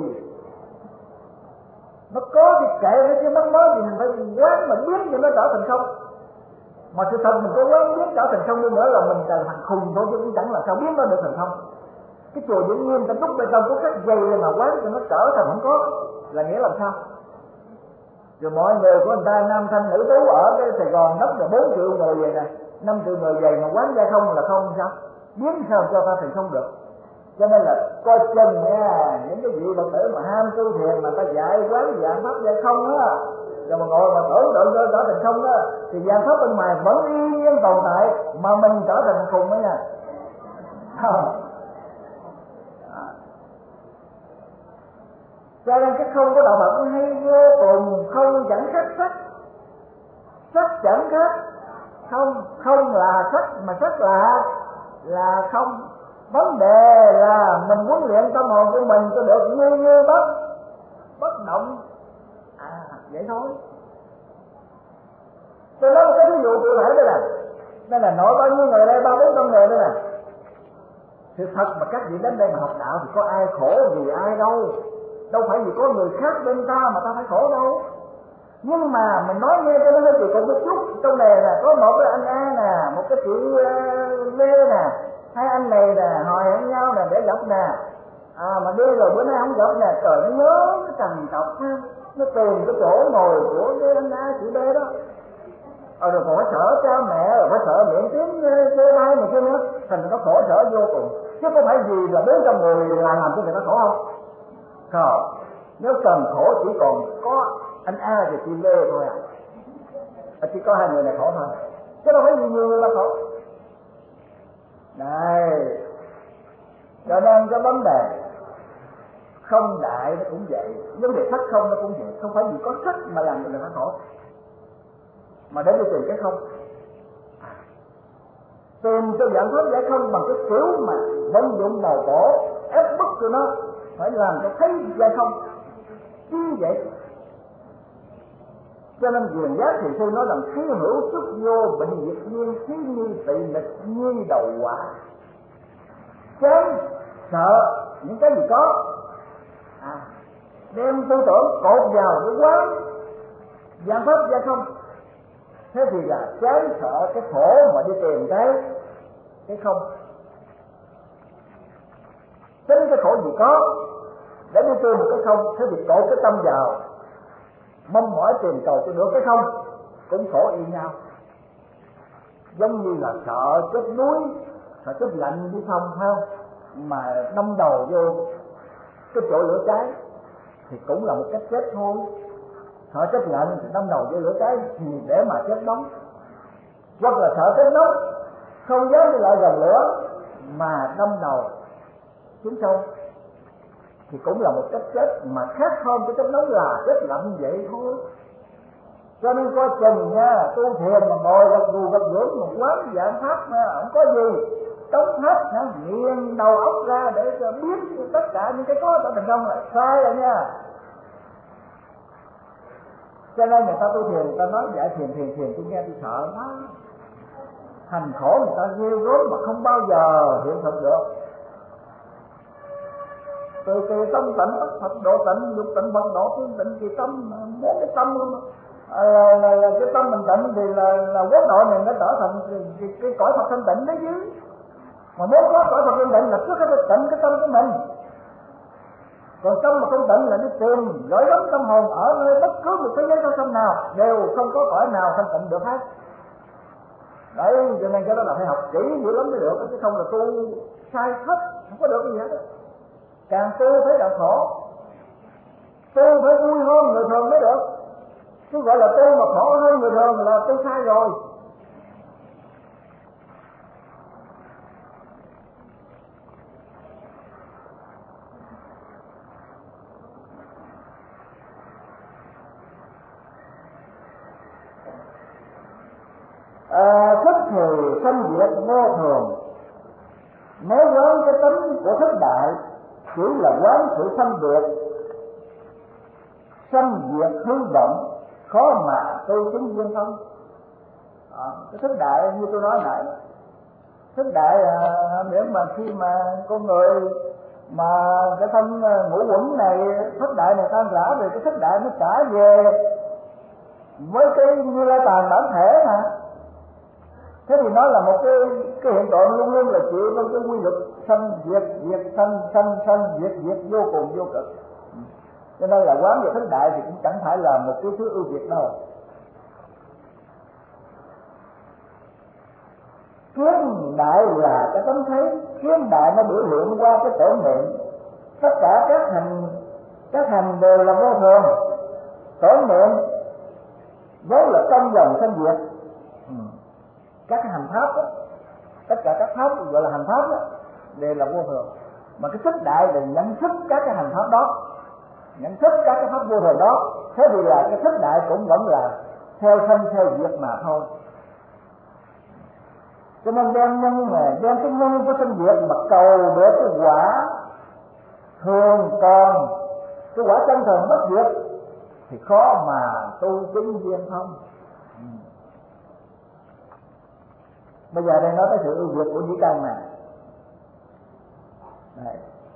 Nó có thì kệ nó chứ nó mới thì mình phải quán mà biết cho nó trở thành không. Mà sự thật mình có quán biết trở thành không đi nữa là mình là thằng khùng thôi chứ cũng chẳng là sao biết nó được thành không. Cái chùa Vĩnh Nghiêm ta đúc bê tông có cách dày mà quán cho nó trở thành không có là nghĩa làm sao? Rồi mọi người của người ta nam thanh nữ tú ở cái Sài Gòn đất là 4 triệu người vậy nè, 5 triệu người vậy mà quán ra không là không sao? Biến sao cho ta thành không được. Cho nên là coi chừng nha, những cái vị Phật tử mà ham tu thiền mà ta dạy quán dạng pháp dạy không á, rồi mà ngồi mà tưởng tượng trở thành không á, thì dạng pháp bên ngoài vẫn y nhiên tồn tại mà mình trở thành khùng đó nha. Cho nên cái không của đạo Phật nó hay vô cùng, không chẳng khác sắc, sắc chẳng khác không, không là sắc mà sắc là không. Vấn đề là mình huấn luyện tâm hồn của mình cho được như bất động, vậy thôi. Tôi nói một cái ví dụ cụ thể đây nè, đây là nội bao nhiêu người đây, 300-400 người đây nè. Sự thật mà các vị đến đây mà học đạo thì có ai khổ vì ai đâu, đâu phải vì có người khác bên ta mà ta phải khổ đâu. Nhưng mà mình nói nghe cho nó hơi kỳ cục một chút, trong này là có một cái anh A nè, một cái chị V nè, hai anh này nè hò hẹn nhau nè để gặp nè, mà đi rồi bữa nay không gặp nè, trời nó nhớ nó trằn trọc ha, nó tìm cái chỗ ngồi của cái anh A chị B đó, rồi còn phải sợ cha mẹ, rồi phải sợ miệng tiếng xe bay mà kia nữa, thành nó khổ sở vô cùng. Chứ không phải gì là 400 người làm cho người ta khổ không? Không, nếu cần khổ chỉ còn có anh A và chị B thôi chỉ có hai người này khổ thôi, chứ đâu phải nhiều người là khổ. Này, cho nên cái vấn đề không đại nó cũng vậy, vấn đề sắc không nó cũng vậy, không phải vì có sắc mà làm cho người ta khổ, mà để đi tìm cái không. Tìm cho dạng pháp giải không bằng cái kiểu mà vận dụng đầu cổ ép bức cho nó phải làm cho thấy giải không. Chứ vậy Cho nên Quyền Giác Thiền Sư nói rằng khí hữu xuất vô bệnh diệt nhiên, khí nhi tị mịch nhi đầu quả. Chán sợ những cái gì có, đem tư tưởng cột vào cái quán dạng pháp ra không. Thế thì là chán sợ cái khổ mà đi tìm cái không. Tính cái khổ gì có để đi tìm một cái không, thế thì cột cái tâm vào, mong mỏi tìm cầu cho được cái không, cũng khổ y nhau. Giống như là sợ chết đuối, sợ chết lạnh đi không, phải không? Mà đâm đầu vô cái chỗ lửa cháy thì cũng là một cách chết thôi. Sợ chết lạnh thì đâm đầu vô lửa cháy thì để mà chết nóng, hoặc là sợ chết nóng không dám đi lại gần lửa mà đâm đầu xuống sông thì cũng là một cách chết mà khác hơn cái chết nóng là chết lạnh vậy thôi. Cho nên coi chừng nha, tu thiền mà ngồi gật gù gật gưỡng một quán dạng pháp nha, không có gì đóng hết hả, nghiêng đầu óc ra để cho biết tất cả những cái có ở bên trong là sai rồi nha. Cho nên người ta tu thiền, người ta nói dạy thiền tôi nghe tôi sợ quá. Hành khổ người ta ghê gớm mà không bao giờ hiện thực được. Từ kỳ tâm tịnh bất Phật độ tịnh, dục tịnh Phật độ tương tịnh, kỳ tâm muốn cái tâm là cái tâm mình tịnh thì là quốc độ này nó trở thành cái cõi Phật thanh tịnh đấy chứ. Mà muốn có cõi Phật thanh tịnh là trước phải tịnh cái tâm của mình. Còn tâm mà không tịnh là đi tìm gửi gắm tâm hồn ở nơi bất cứ một thế giới sâu xăm nào đều không có cõi nào thanh tịnh được hết. Đấy, cho nên cái đó là phải học kỹ dữ lắm mới được, chứ không là tu sai hết, không có được gì hết. Càng tu thấy càng khổ, tu phải vui hơn người thường mới được. Chứ gọi là tu mà khổ hơn người thường là tu sai rồi. Thức thì sanh diệt vô thường. Nếu quán cái tính của thức đại chỉ là quán sự sanh diệt hư vọng, khó mà tu chứng duyên không. Cái thức đại như tôi nói nãy, thức đại nếu mà khi mà con người mà cái thân ngũ uẩn này, thức đại này tan rã rồi, cái thức đại nó trả về với cái Như Lai Tàn bản thể mà. Thế thì nó là một cái hiện tượng luôn luôn là chịu trong cái quy luật sanh diệt sanh diệt vô cùng vô cực. Cho nên là quán về thức đại thì cũng chẳng phải là một cái thứ ưu việt đâu. Kiến đại là cái tấm thấy, kiến đại nó biểu hiện qua cái tưởng niệm. Tất cả các hành đều là vô thường. Tưởng niệm vốn là trong dòng sanh diệt. Các cái hành pháp đó, tất cả các pháp gọi là hành pháp đó đều là vô thường. Mà cái thức đại là nhận thức các cái hành pháp đó, nhận thức các cái pháp vô thường đó. Thế thì là cái thức đại cũng vẫn là theo sanh theo diệt mà thôi. Cho nên đem cái nhân của sanh diệt mà cầu để cái quả thường còn, cái quả chân thường bất diệt thì khó mà tu chứng duyên thông. Bây giờ đây nói tới sự ưu việt của nhĩ căn này. Đấy.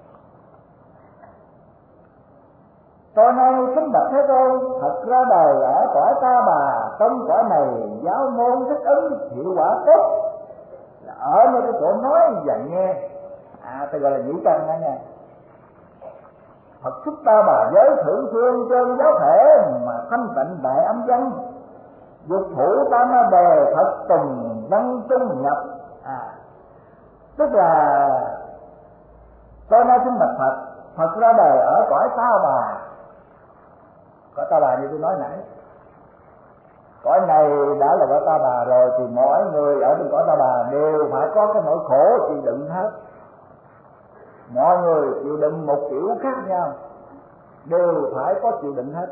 Tôi nay kính bạch Thế Tôn, thật ra đời ở cõi Ta Bà, trong cõi này giáo môn thích ứng hiệu quả tốt là ở nơi cái chỗ nói và nghe. Tôi gọi là nhĩ căn đó nha. Phật xuất Ta Bà giới thượng phương trên giáo thể mà thanh tịnh đại âm văn, dục thủ tam đề Phật tùng văn trung nhập. Tức là tôi nói xin bạch Phật, Phật ra đời ở cõi Ta Bà. Cõi Ta Bà như tôi nói nãy, cõi này đã là cõi Ta Bà rồi thì mỗi người ở trên cõi Ta Bà đều phải có cái nỗi khổ chịu đựng hết. Mọi người chịu đựng một kiểu khác nhau, đều phải có chịu đựng hết.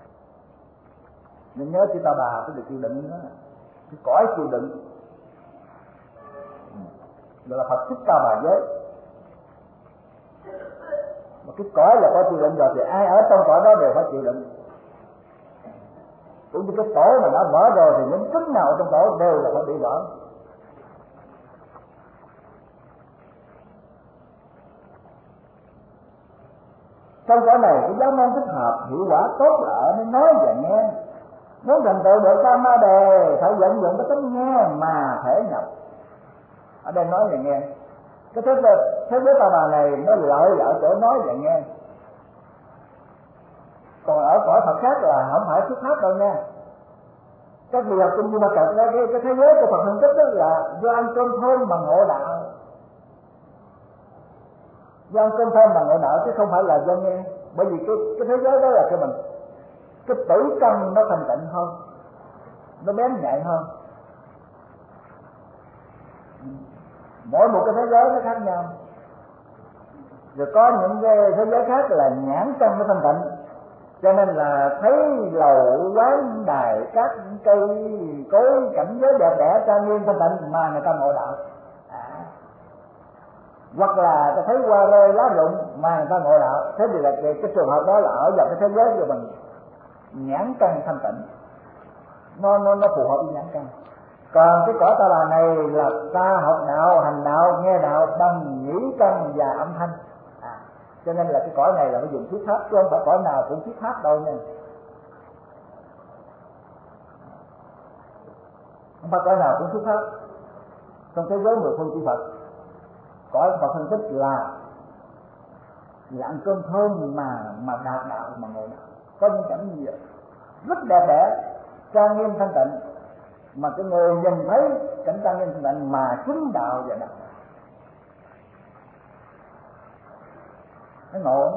Nên nhớ chữ Ta Bà phải được chịu đựng đó, cái cõi chịu đựng gọi là Phật thích Ta Bà giới. Mà cái cõi là có chịu đựng rồi thì ai ở trong cõi đó đều phải chịu đựng. cũng như cái tổ mà đã vỡ rồi thì những chức nào trong tổ đều là phải bị vỡ. Trong cõi này cái giáo môn thích hợp hiệu quả tốt là ở nên nói và nghe. Muốn thành tựu được tam ma đề phải vận dụng cái tấm nghe mà thể nhập. Ở đây nói và nghe. Cái thế giới ta bà này nó lợi là ở chỗ nói và nghe. Còn ở cõi Phật khác là không phải thuyết pháp đâu nha. Các vị học kinh nhưng mà cận ra cái thế giới của Phật phân tích đó là do ăn cơm thơm mà ngộ đạo. Do ăn cơm thơm mà ngộ đạo chứ không phải là do nghe. Bởi vì cái thế giới đó là cái tử căn nó thanh tịnh hơn, nó bén nhạy hơn. Mỗi một cái thế giới nó khác nhau. Rồi có những cái thế giới khác là nhãn căn nó thanh tịnh, cho nên là thấy lầu quán đài các cây cối cảnh giới đẹp đẽ trang nghiêm thanh tịnh mà người ta ngộ đạo. Hoặc là ta thấy hoa rơi lá rụng mà người ta ngộ đạo. Thế thì là cái trường hợp đó là ở vào cái thế giới của mình nhãn căn thanh tịnh, nó phù hợp với nhãn căn. Còn cái cõi ta bà này là ta học đạo, hành đạo, nghe đạo bằng nhĩ căn và âm thanh. Cho nên là cái cõi này là phải dùng thuyết pháp chứ không phải cõi nào cũng thuyết pháp đâu nha. Không phải cõi nào cũng thuyết pháp. Trong thế giới mười phương chư Phật, cõi Phật phân tích là ăn cơm thơm mà đạt đạo mà ngộ đạo. Có những cảnh gì vậy? Rất đẹp đẽ, trang nghiêm thanh tịnh, mà cái người nhìn thấy cảnh trang nghiêm thanh tịnh mà chứng đạo và đạt. Nó ngộ.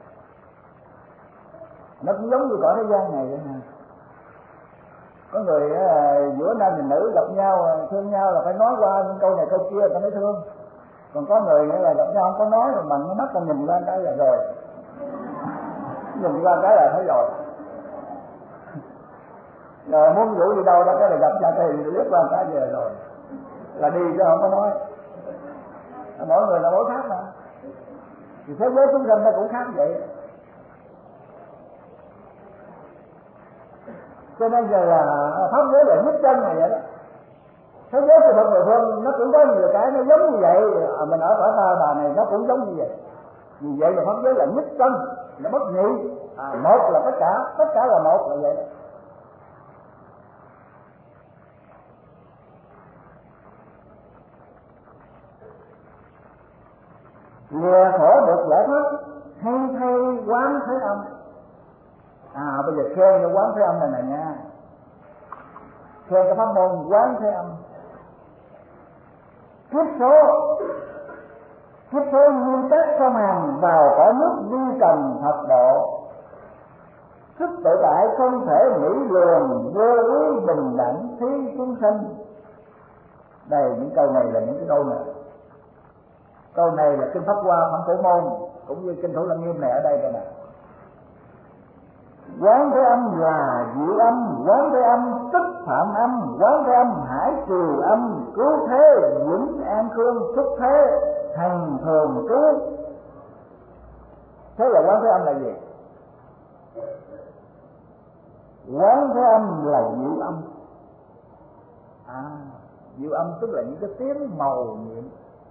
Nó cũng giống như cõi thế gian này vậy nè. Có người giữa nam và nữ gặp nhau thương nhau là phải nói qua những câu này câu kia ta mới thương. Còn có người là gặp nhau không có nói mà bằng cái mắt ta nhìn qua cái là rồi. Nhìn qua cái là thấy rồi. Rồi muốn rủ đi đâu đó cái là gặp nhau thì liếc qua cái về rồi. Là đi chứ không có nói. Mỗi người là mỗi khác mà. Thì thế giới chúng sinh nó cũng khác vậy. Cho nên là pháp giới là nhất chân này vậy đó. Thế giới của Phật mười phương nó cũng có nhiều cái nó giống như vậy. Mình ở cõi ta bà này nó cũng giống như vậy. Vì vậy là pháp giới là nhất chân, là bất nhị. Một là tất cả là một là vậy đó. Lìa khổ được giải thoát, hay thay quán thế âm. Bây giờ khen cái quán thế âm này nha. Khen cái pháp môn quán thế âm. Kiếp số nguyên tắc không hành vào cõi nước vi trần Phật độ. Sức tự tại không thể nghĩ luồng, vô quý bình đẳng thí chúng sinh. Đây những câu này là những cái câu này. Câu này là kinh Pháp Hoa Phản Phổ Môn cũng như kinh Thủ Lăng Nghiêm này ở đây đây nè. Quán thế âm là diệu âm, quán thế âm tức phạm âm, quán thế âm hải trừ âm, cứu thế vĩnh an khương, xuất thế hằng thường trú. Thế là quán thế âm là gì? Quán thế âm là diệu âm. Diệu âm tức là những cái tiếng màu nhiệm.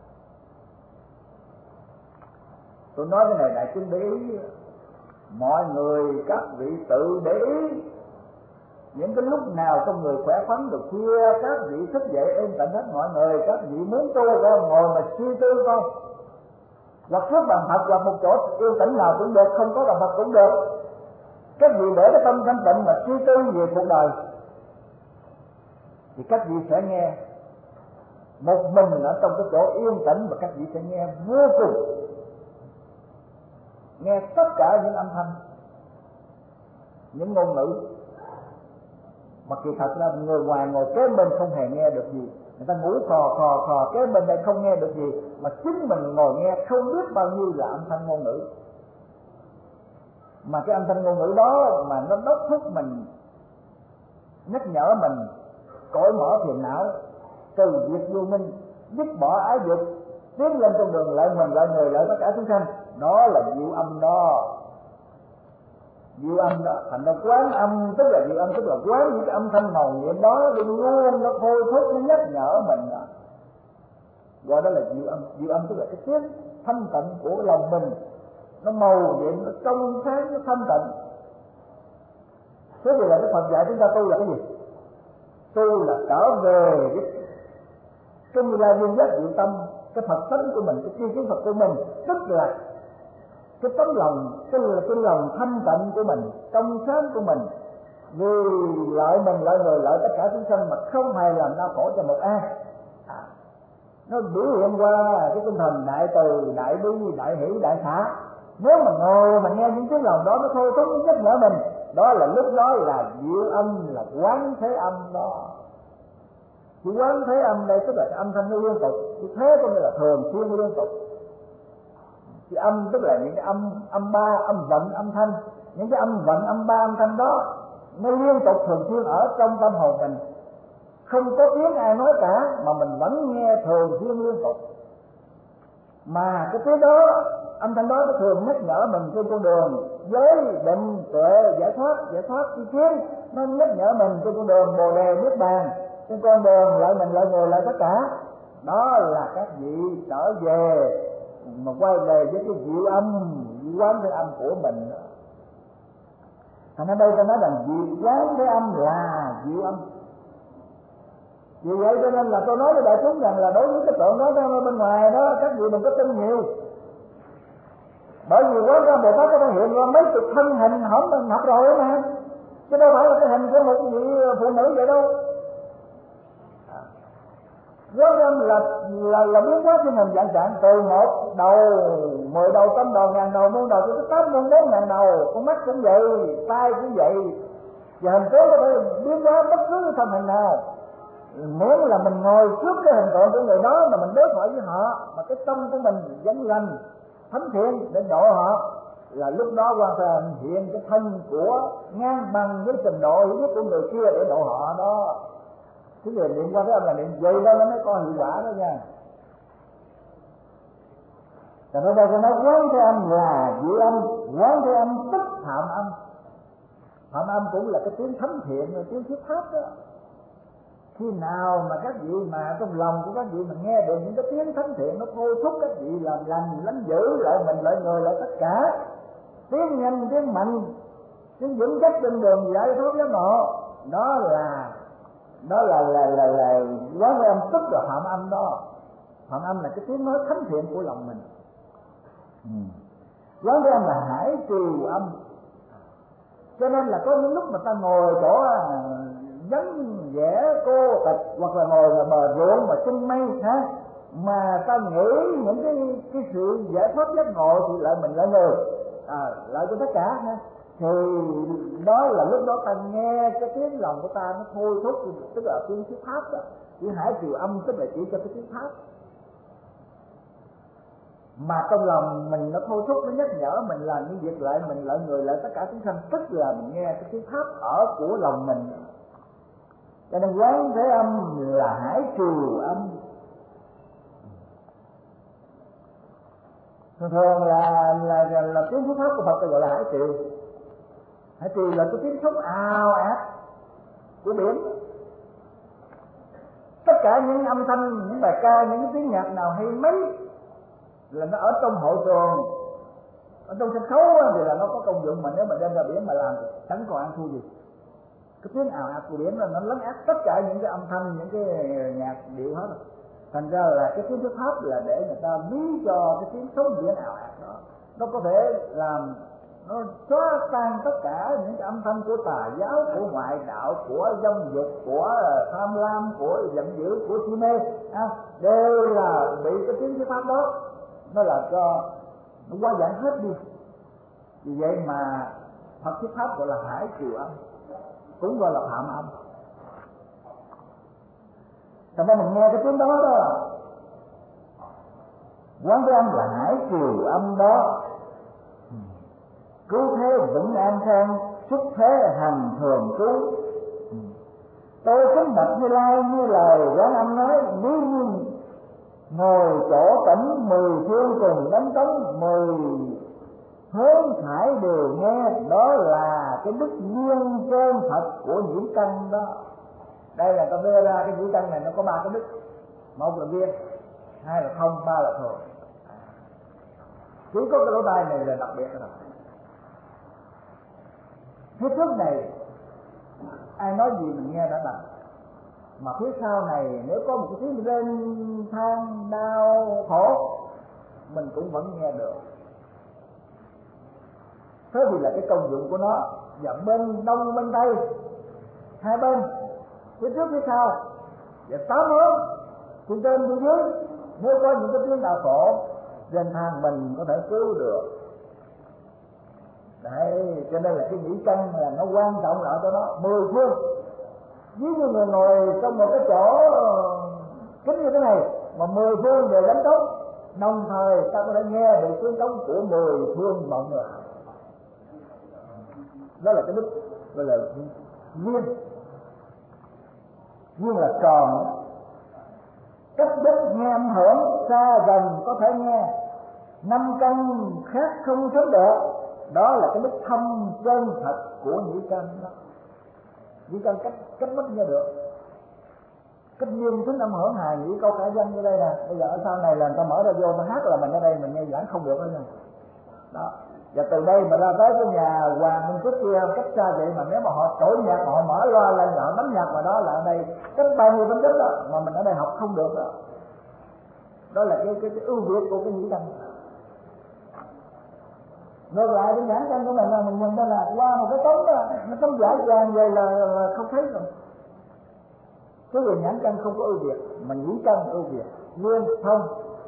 Tôi nói cái này đại chúng để ý. Mọi người các vị tự để ý. Những cái lúc nào trong người khỏe khoắn được khuya, các vị thức dậy êm tĩnh hết mọi người. Các vị muốn tu không ngồi mà suy tư không, hoặc trước bàn Phật hoặc một chỗ yên tĩnh nào cũng được, không có bàn Phật cũng được. Các vị để cái tâm thanh tịnh mà suy tư về cuộc đời thì các vị sẽ nghe một mình ở trong cái chỗ yên tĩnh, và các vị sẽ nghe vô cùng, nghe tất cả những âm thanh, những ngôn ngữ mà kỳ thật là người ngoài ngồi kế bên không hề nghe được gì. Người ta ngủ khò kế bên đây không nghe được gì, mà chính mình ngồi nghe không biết bao nhiêu là âm thanh ngôn ngữ. Mà cái âm thanh ngôn ngữ đó mà nó đốc thúc mình, nhắc nhở mình cởi mở phiền não, từ việc vô minh, dứt bỏ ái dục, tiến lên con đường lợi mình, lợi người, lợi tất cả chúng sanh. Đó là diệu âm đó. diệu âm đó. Thành ra quán âm tức là diệu âm, tức là quán những cái âm thanh màu nhiệm đó luôn luôn nó thôi thúc, nó nhắc nhở mình đó. Gọi đó là diệu âm. Diệu âm tức là cái tiếng thanh tịnh của lòng mình, nó màu nhiệm, nó trong sáng, nó thanh tịnh. Thế thì là cái Phật dạy chúng ta tu là cái gì? Tu là trở về cái như lai viên giác diệu tâm, cái Phật tánh của mình, cái tri kiến Phật của mình, tức là cái tấm lòng, cái lòng thanh tịnh của mình, trong sáng của mình, vì lợi mình, lợi người, lợi tất cả chúng sanh mà không hề làm đau khổ cho một ai. Nó biểu hiện qua cái tinh thần đại từ, đại bi, đại hỷ, đại xả. Nếu mà ngồi mà nghe những tiếng lòng đó, nó thôi thúc, nó nhắc nhở mình, đó là lúc đó là diệu âm, là quán thế âm đó. Cái quán thế âm đây tức là cái âm thanh nó liên tục, cái thế có nghĩa là thường xuyên liên tục. Cái âm tức là những cái âm ba, âm vận, âm thanh. Những cái âm vận, âm ba, âm thanh đó nó liên tục thường xuyên ở trong tâm hồn mình. Không có tiếng ai nói cả mà mình vẫn nghe thường xuyên liên tục. Mà cái tiếng đó, âm thanh đó nó thường nhắc nhở mình trên con đường giới định tuệ giải thoát tri kiến. Nó nhắc nhở mình trên con đường bồ đề niết bàn, trên con đường lợi mình, lợi người, lợi tất cả. Đó là các vị trở về mà quay về với cái diệu âm, quán thế âm của mình. Thành ở đây ta nói rằng diệu quán thế âm là diệu âm. Vì vậy cho nên là tôi nói với đại chúng rằng là đối với cái tượng đó bên ngoài đó, các vị đừng có tin nhiều. Bởi vì quán ra Bồ Tát có thể hiện ra mấy chục thân hình hổng mình học rồi mà, chứ đâu phải là cái hình của một vị phụ nữ vậy đâu. Quán âm là biến hóa trên hình dạng trạng, từ một đầu, 10 đầu, trăm đầu, ngàn đầu, muôn đầu, cho tới 84.000 đầu. Con mắt cũng vậy, tay cũng vậy, và hình tướng có thể biến hóa bất cứ thân hình nào. Nếu là mình ngồi trước cái hình tượng của người đó mà mình đối thoại với họ, mà cái tâm của mình vẫn lành thánh thiện để độ họ, là lúc đó hoàn toàn hiện cái thân của ngang bằng với trình độ hiểu biết của người kia để độ họ đó. Cái người niệm qua thế âm là niệm vậy đó, nó mới có hiệu quả đó nha. Rồi ở đây tôi nói quán thế âm là diệu âm, quán thế âm tức phạm âm. Phạm âm cũng là cái tiếng thánh thiện, tiếng thuyết pháp đó. Khi nào mà các vị mà trong lòng của các vị mình nghe được những cái tiếng thánh thiện, nó thôi thúc các vị làm lành, lánh dữ, lợi mình, lợi người, lợi tất cả, tiếng nhanh, tiếng mạnh, tiếng vững chắc trên đường giải thoát giác ngộ, đó là quán thế âm, tức là phạm âm đó. Phạm âm là cái tiếng nói thánh thiện của lòng mình. Quán thế âm là hải triều âm. Cho nên là có những lúc mà ta ngồi chỗ vắng vẻ cô tịch, hoặc là ngồi ở bờ ruộng mà chân mây ha, mà ta nghĩ những cái sự giải thoát giác ngộ thì lợi mình, lợi người, lợi cho tất cả ha, thì đó là lúc đó ta nghe cái tiếng lòng của ta nó thôi thúc, tức là tiếng thuyết pháp đó. Chữ hải triều âm tức là chỉ cho cái tiếng pháp, mà trong lòng mình nó thôi thúc, nó nhắc nhở mình là những việc lợi mình, lợi người, lợi tất cả chúng sanh, tức là mình nghe cái tiếng pháp ở của lòng mình. Cho nên quán thế âm là hải triều âm. Thường là tiếng thuyết pháp của Phật gọi là hải triều. Hải triều là cái tiếng sóng ào ạt của biển. Tất cả những âm thanh, những bài ca, những cái tiếng nhạc nào hay mấy là nó ở trong hội trường, ở trong sân khấu thì là nó có công dụng, mà nếu mà đem ra biển mà làm thì chẳng còn ăn thua gì. Cái tiếng ào ạt của biển là nó lấn át tất cả những cái âm thanh, những cái nhạc điệu hết. Thành ra là cái tiếng thuyết pháp là để người ta ví cho cái tiếng sóng biển ào ạt đó, nó có thể làm nó xóa tan tất cả những cái âm thanh của tà giáo, của ngoại đạo, của dâm dục, của tham lam, của giận dữ, của si mê, đều là bị cái tiếng thuyết pháp đó nó làm cho nó quá giải hết đi. Vì vậy mà Phật thuyết pháp gọi là hải triều âm, cũng gọi là phạm âm. Thành ra mình nghe cái tiếng đó đó, quán thế âm là hải triều âm đó, cứu thế vững an khang, xuất thế hành thường trú. Tôi kính bạch Như Lai như lời quán âm nói, nếu như ngồi chỗ tỉnh 10 phương cùng đánh trống 10 hướng thải đều nghe, đó là cái đức duyên chân thật của nhĩ căn đó. Đây là ta đưa ra cái nhĩ căn này nó có ba cái đức: một là duyên, hai là thông, ba là thường. Chỉ có cái lỗ tai này là đặc biệt thôi. Phía trước này ai nói gì mình nghe đã làm, mà phía sau này nếu có một cái tiếng rên than đau khổ mình cũng vẫn nghe được. Thế thì là cái công dụng của nó. Và bên đông bên tây, hai bên, phía trước phía sau và tám hướng, phía trên phía dưới, nếu có những cái tiếng đau khổ rên than mình có thể cứu được. Đấy, cho nên là cái nhĩ căn là nó quan trọng là ở chỗ đó. 10 phương, ví như người ngồi trong một cái chỗ kính như thế này mà 10 phương đều đánh trống, đồng thời ta có thể nghe được tiếng trống của 10 phương vọng lại. Đó là cái đức gọi là duyên. Duyên là tròn, cách đất nghe âm hưởng, xa gần có thể nghe, 5 căn khác không sớm được. Đó là cái đức thâm chân thật của nhĩ căn đó. Nhĩ căn cách mất nghe được, cách duyên tính âm hưởng hài nhĩ câu khả danh ở đây nè. Bây giờ ở sau này là người ta mở ra vô nó hát là mình ở đây mình nghe giảng không được nữa nha. Đó. Và từ đây mà ra tới cái nhà Hoàng Minh Quốc kia cách xa vậy, mà nếu mà họ trỗi nhạc, họ mở loa lên, họ đánh nhạc mà đó là ở đây cách bao nhiêu tấm đất đó mà mình ở đây học không được đó. Đó là cái ưu việt của cái nhĩ căn. Ngược lại cái nhãn căn của mình là mình nhìn đó là qua một cái tấm đó, nó tấm giải vàng vậy là không thấy rồi. Cái người nhãn căn không có ưu việt, mà nhĩ căn ưu việt, nguyên thông.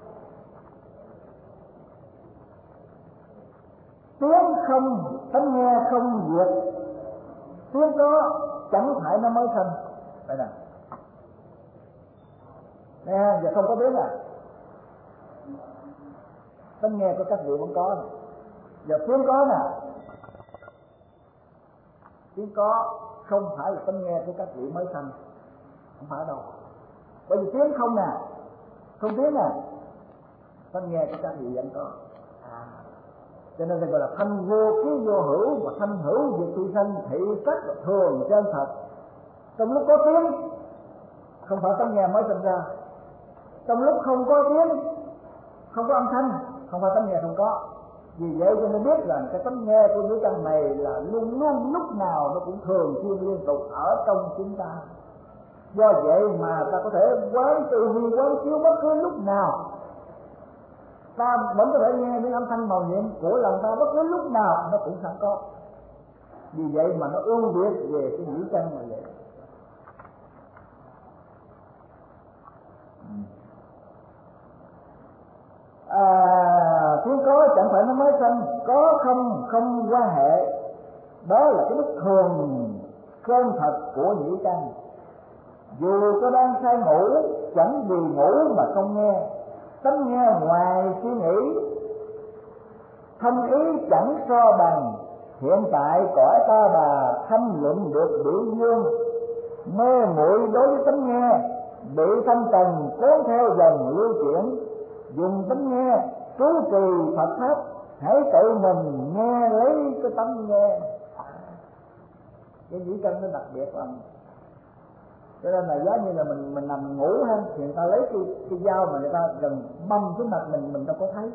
Tiếng không, tánh nghe không diệt. Tiếng có chẳng phải nó mới thành. Đây nè, nè, giờ không có tiếng à. Tánh nghe của các vị vẫn có này. Giờ tiếng có nè, tiếng có không phải là tánh nghe của các vị mới thành, không phải đâu. Bởi vì tiếng không nè, không tiếng nè, tánh nghe của các vị vẫn có. Cho nên gọi là thanh vô ký vô hữu, và thanh hữu diệt thị sanh, thị sắc thường chân thật. Trong lúc có tiếng không phải tánh nghe mới sinh ra, trong lúc không có tiếng, không có âm thanh, không phải tánh nghe không có. Vì vậy cho nên biết rằng cái tánh nghe của nhĩ căn này là luôn luôn lúc nào nó cũng thường xuyên liên tục ở trong chúng ta. Do vậy mà ta có thể quán tư duy quán chiếu bất cứ lúc nào, ta vẫn có thể nghe những âm thanh màu nhiệm của lòng ta bất cứ lúc nào nó cũng sẵn có. Vì vậy mà nó ưu việt về cái nhĩ căn là vậy. Tiếng có chẳng phải nó mới sanh, có không quan hệ. Đó là cái đức thường chân thật của nhĩ căn. Dù có đang say ngủ, chẳng vì ngủ mà không nghe, tánh nghe ngoài suy nghĩ, thâm ý chẳng so bằng. Hiện tại cõi ta bà thâm luận được biểu dương, mê muội đối với tánh nghe, bị thanh trần cuốn theo dần lưu chuyển. Dùng tánh nghe trú trì Phật pháp, hãy tự mình nghe lấy cái tánh nghe. Cái nhĩ căn nó đặc biệt lắm. Cho nên là giống như là mình nằm ngủ ha, thì người ta lấy cái dao mà người ta gần băm xuống mặt mình đâu có thấy.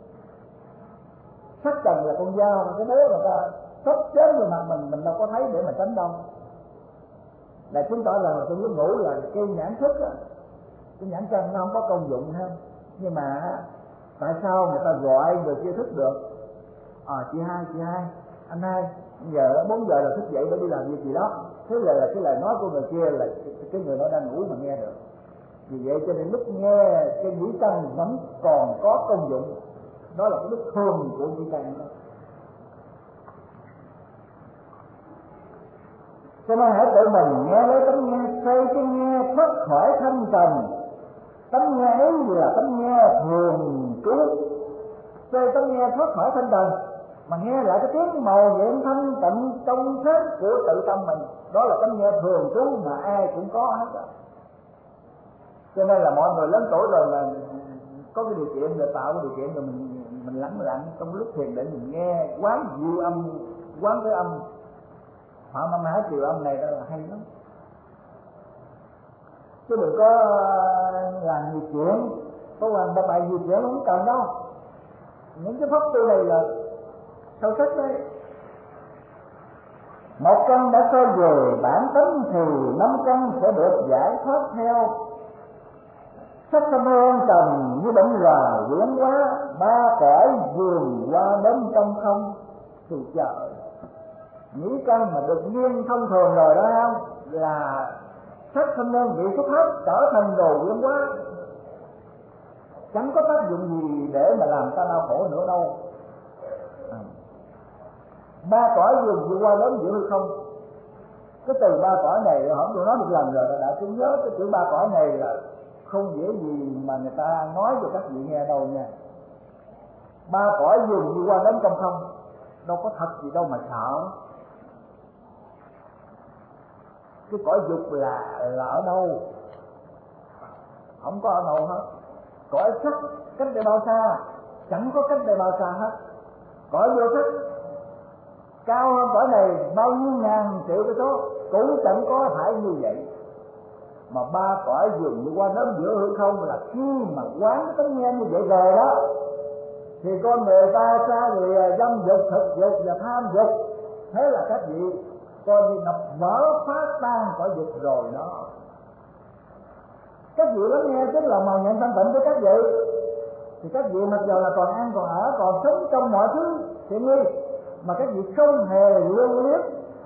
Sắc trần là con dao, cái búa người ta sắp chết vào mặt mình đâu có thấy để mà tránh đâu. Là chứng tỏ là trong lúc ngủ là cái nhãn thức á, cái nhãn căn nó không có công dụng ha. Nhưng mà tại sao người ta gọi người kia thức được? Chị hai, anh hai, giờ 4 giờ là thức dậy để đi làm việc gì đó. Thế là cái lời nói của người kia là cái người đó đang ngủ mà nghe được. Vì vậy cho nên lúc nghe cái nhĩ căn vẫn còn có công dụng. Đó là cái đức thường của nhĩ căn đó. Cho nên hãy tự mình nghe lấy tánh nghe, xây cái nghe thoát khỏi thanh trần. Tánh nghe ấy là tánh nghe thường trú, xây tánh nghe thoát khỏi thanh trần, mà nghe lại cái tiếng màu nhiệm thanh tịnh trong hết của tự tâm mình. Đó là tánh nghe thường trú mà ai cũng có hết rồi. Cho nên là mọi người lớn tuổi rồi là có cái điều kiện để tạo cái điều kiện rồi mình mình lắng lặng trong lúc thiền để mình nghe quán diệu âm, quán cái âm Phạm Âm Hải Triều Âm này đó là hay lắm. Chứ đừng có làm nhiều chuyện, có làm bài nhiều chuyện không cần đâu. Những cái pháp tu này là sâu sắc đấy. Một căn đã soi về bản tính thì 5 căn sẽ được giải thoát theo. Sắc tâm hương trần như bệnh là quyển hóa, 3 cõi vườn qua đến trong không. Thì trời, nghĩ căn mà được nghiêng thông thường rồi đó không, là sắc thân đơn bị xuất hết trở thành đồ quyển hóa, chẳng có tác dụng gì để mà làm ta đau khổ nữa đâu. 3 cõi vườn qua đến giữa hư không. Cái từ 3 cõi này hổng tôi nói một lần rồi, đã cứ nhớ cái chữ 3 cõi này là không dễ gì mà người ta nói cho các vị nghe đâu nha. 3 cõi vườn qua đến trong không, đâu có thật gì đâu mà sợ. Cái cõi dục là ở đâu? Không có ở đâu hết. Cõi sắc cách đây bao xa? Chẳng có cách đây bao xa hết. Cõi vô sắc cao hơn cõi này bao nhiêu ngàn triệu cái số, cũng chẳng có phải như vậy. Mà 3 cõi dường như qua đến giữa hư không là khi mà quán cái tánh nghe như vậy rồi đó, thì con người ta xa người dâm dục, thực dục và tham dục. Thế là các vị coi như đập vỡ phá tan cõi dục rồi đó. Các vị lắng nghe chính là màu nhiệm thanh tịnh của các vị, thì các vị mặc dù là còn ăn còn ở còn sống trong mọi thứ tiện nghi, mà các vị không hề lưu luyến.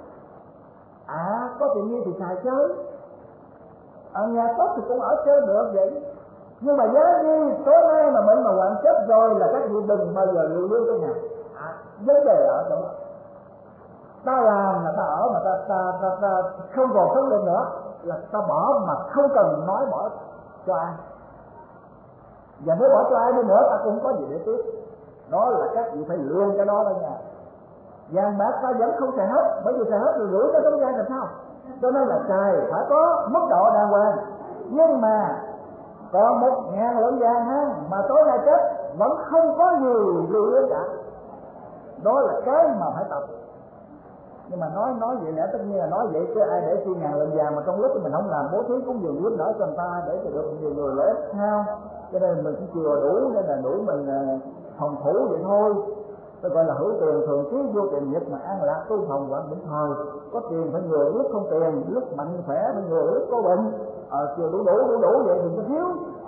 Có tiện nghi thì xài chơi, ở nhà tốt thì cũng ở chơi được vậy. Nhưng mà giá đi tối nay mà bệnh mà hoạn chết rồi là các vị đừng bao giờ lưu luyến cái nhà. Vấn đề ở chỗ đó. Ta làm là ta ở mà ta không còn sống được nữa là ta bỏ mà không cần nói bỏ cho ai. Và nếu bỏ cho ai đi nữa ta cũng có gì để tiếp. Đó là các vị phải luyện cái đó đó nha. Vàng bạc ta vẫn không xài hết, bởi vì xài hết rồi rủi cái tấm da làm sao. Cho nên là xài phải có mức độ đàng hoàng. Nhưng mà còn 1.000 lượng vàng ha, mà tối nay chết vẫn không có gì lưu luyến cả. Đó là cái mà phải tập. Nhưng mà nói vậy lẽ tất nhiên là nói vậy chứ ai để chi ngàn lượng vàng mà trong lúc mình không làm bố thí cúng dường giúp đỡ cho người ta để cho được nhiều người lợi ích sao? Cho nên mình cũng chừa đủ, nên là đủ mình phòng thủ vậy thôi. Tôi gọi là hữu tiền thường trí vô tiền nhật mà an lạc tu phòng quản bình thời. Có tiền phải người, lúc không tiền, lúc mạnh khỏe phải người, lúc có bệnh. Chiều đủ vậy đừng có thiếu.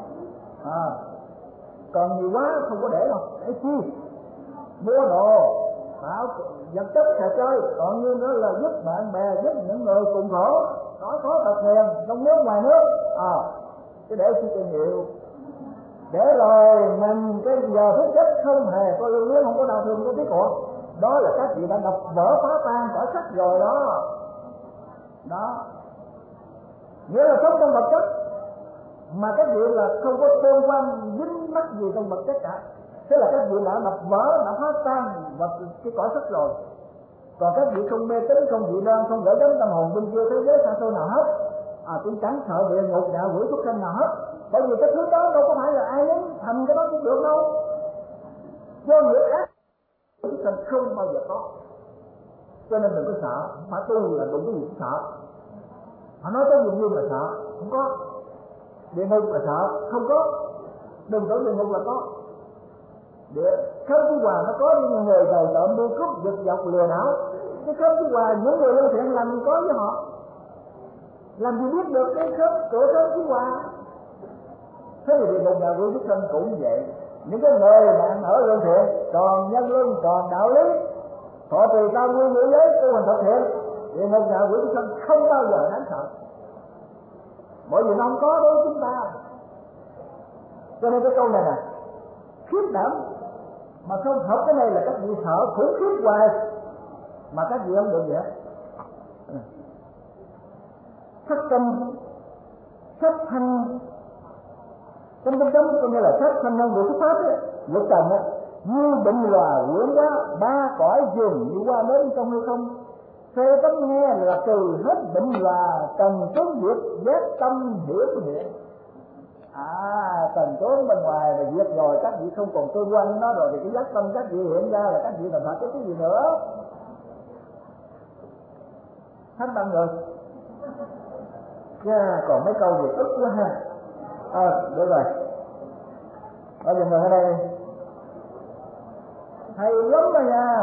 Còn nhiều quá không có để đâu, để chi? Mua đồ, tạo vật chất trò chơi, còn như nữa là giúp bạn bè, giúp những người cùng khổ, có tập thiền trong nước ngoài nước. Chứ để chi cho nhiều. Để rồi mình cái giờ phút chết không hề có lưu luyến, không có đau thương, có tiếc của. Đó là các vị đã đập vỡ phá tan cõi sắc rồi đó. Đó nghĩa là sống trong vật chất mà các vị là không có tương quan dính mắc gì trong vật chất cả. Thế là các vị đã đập vỡ, đã phá tan cái cõi sắc rồi. Còn các vị không mê tín, không dị đoan, không gửi gắm tâm hồn bên kia thế giới xa xôi nào hết. Cũng chẳng sợ địa ngục đạo quỷ xuất sanh nào hết. Bởi vì cái thứ đó đâu có phải là ai muốn thành cái đó cũng được đâu. Do người ác xuất sanh không bao giờ có. Cho nên đừng có sợ, phải tu là đụng cái gì cũng sợ. Họ nói tới gì mà sợ, không có. Địa ngục là sợ, không có. Đừng tưởng địa ngục là có. Khớp Chí Hòa nó có những người đời trộm mưu cướp giật dọc lừa đảo. Cái khớp Chí Hòa những người lương thiện làm gì có với họ. Làm gì biết được cái cửa khớp Chí Hòa. Thế thì địa ngục nhà quỷ xuất sanh cũng vậy. Những cái người bạn ở lương thiện, còn nhân lương, còn đạo lý, họ tùy cao nguyên ngữ giới tu hành thực hiện, địa ngục nhà quỷ xuất sanh không bao giờ đáng sợ. Bởi vì nó không có đối với chúng ta. Cho nên cái câu này nè, khiếp đảm mà không học cái này là các vị sợ khủng khiếp hoài mà các vị không được gì hết. Sắc tâm, sắc thanh, trong có nghĩa là sắc thanh nhân của xuất phát ấy, lục trần ấy, như bệnh lòa quyển quá, 3 cõi dường như qua đến trong hư không. Phê tấm nghe là từ hết bệnh lòa, cần sống việc giác tâm hiểu hiện. Tần trốn bên ngoài và diệt rồi, các vị không còn tương quan nó rồi, thì cái giác tâm các vị hiện ra là các vị thành Phật cái gì nữa. Hết năm rồi. Còn mấy câu gì ức quá ha. Được rồi. Bây giờ ngồi ở đây đi. Hay lắm rồi nha.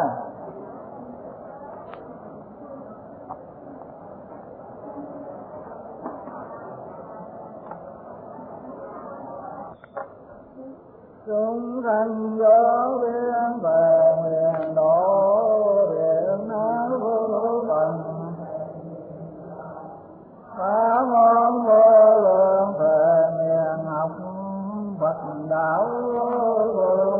Chúng sanh vô biên về miền độ điện nói vô phần phá môn vô lượng về miền học Phật đạo vô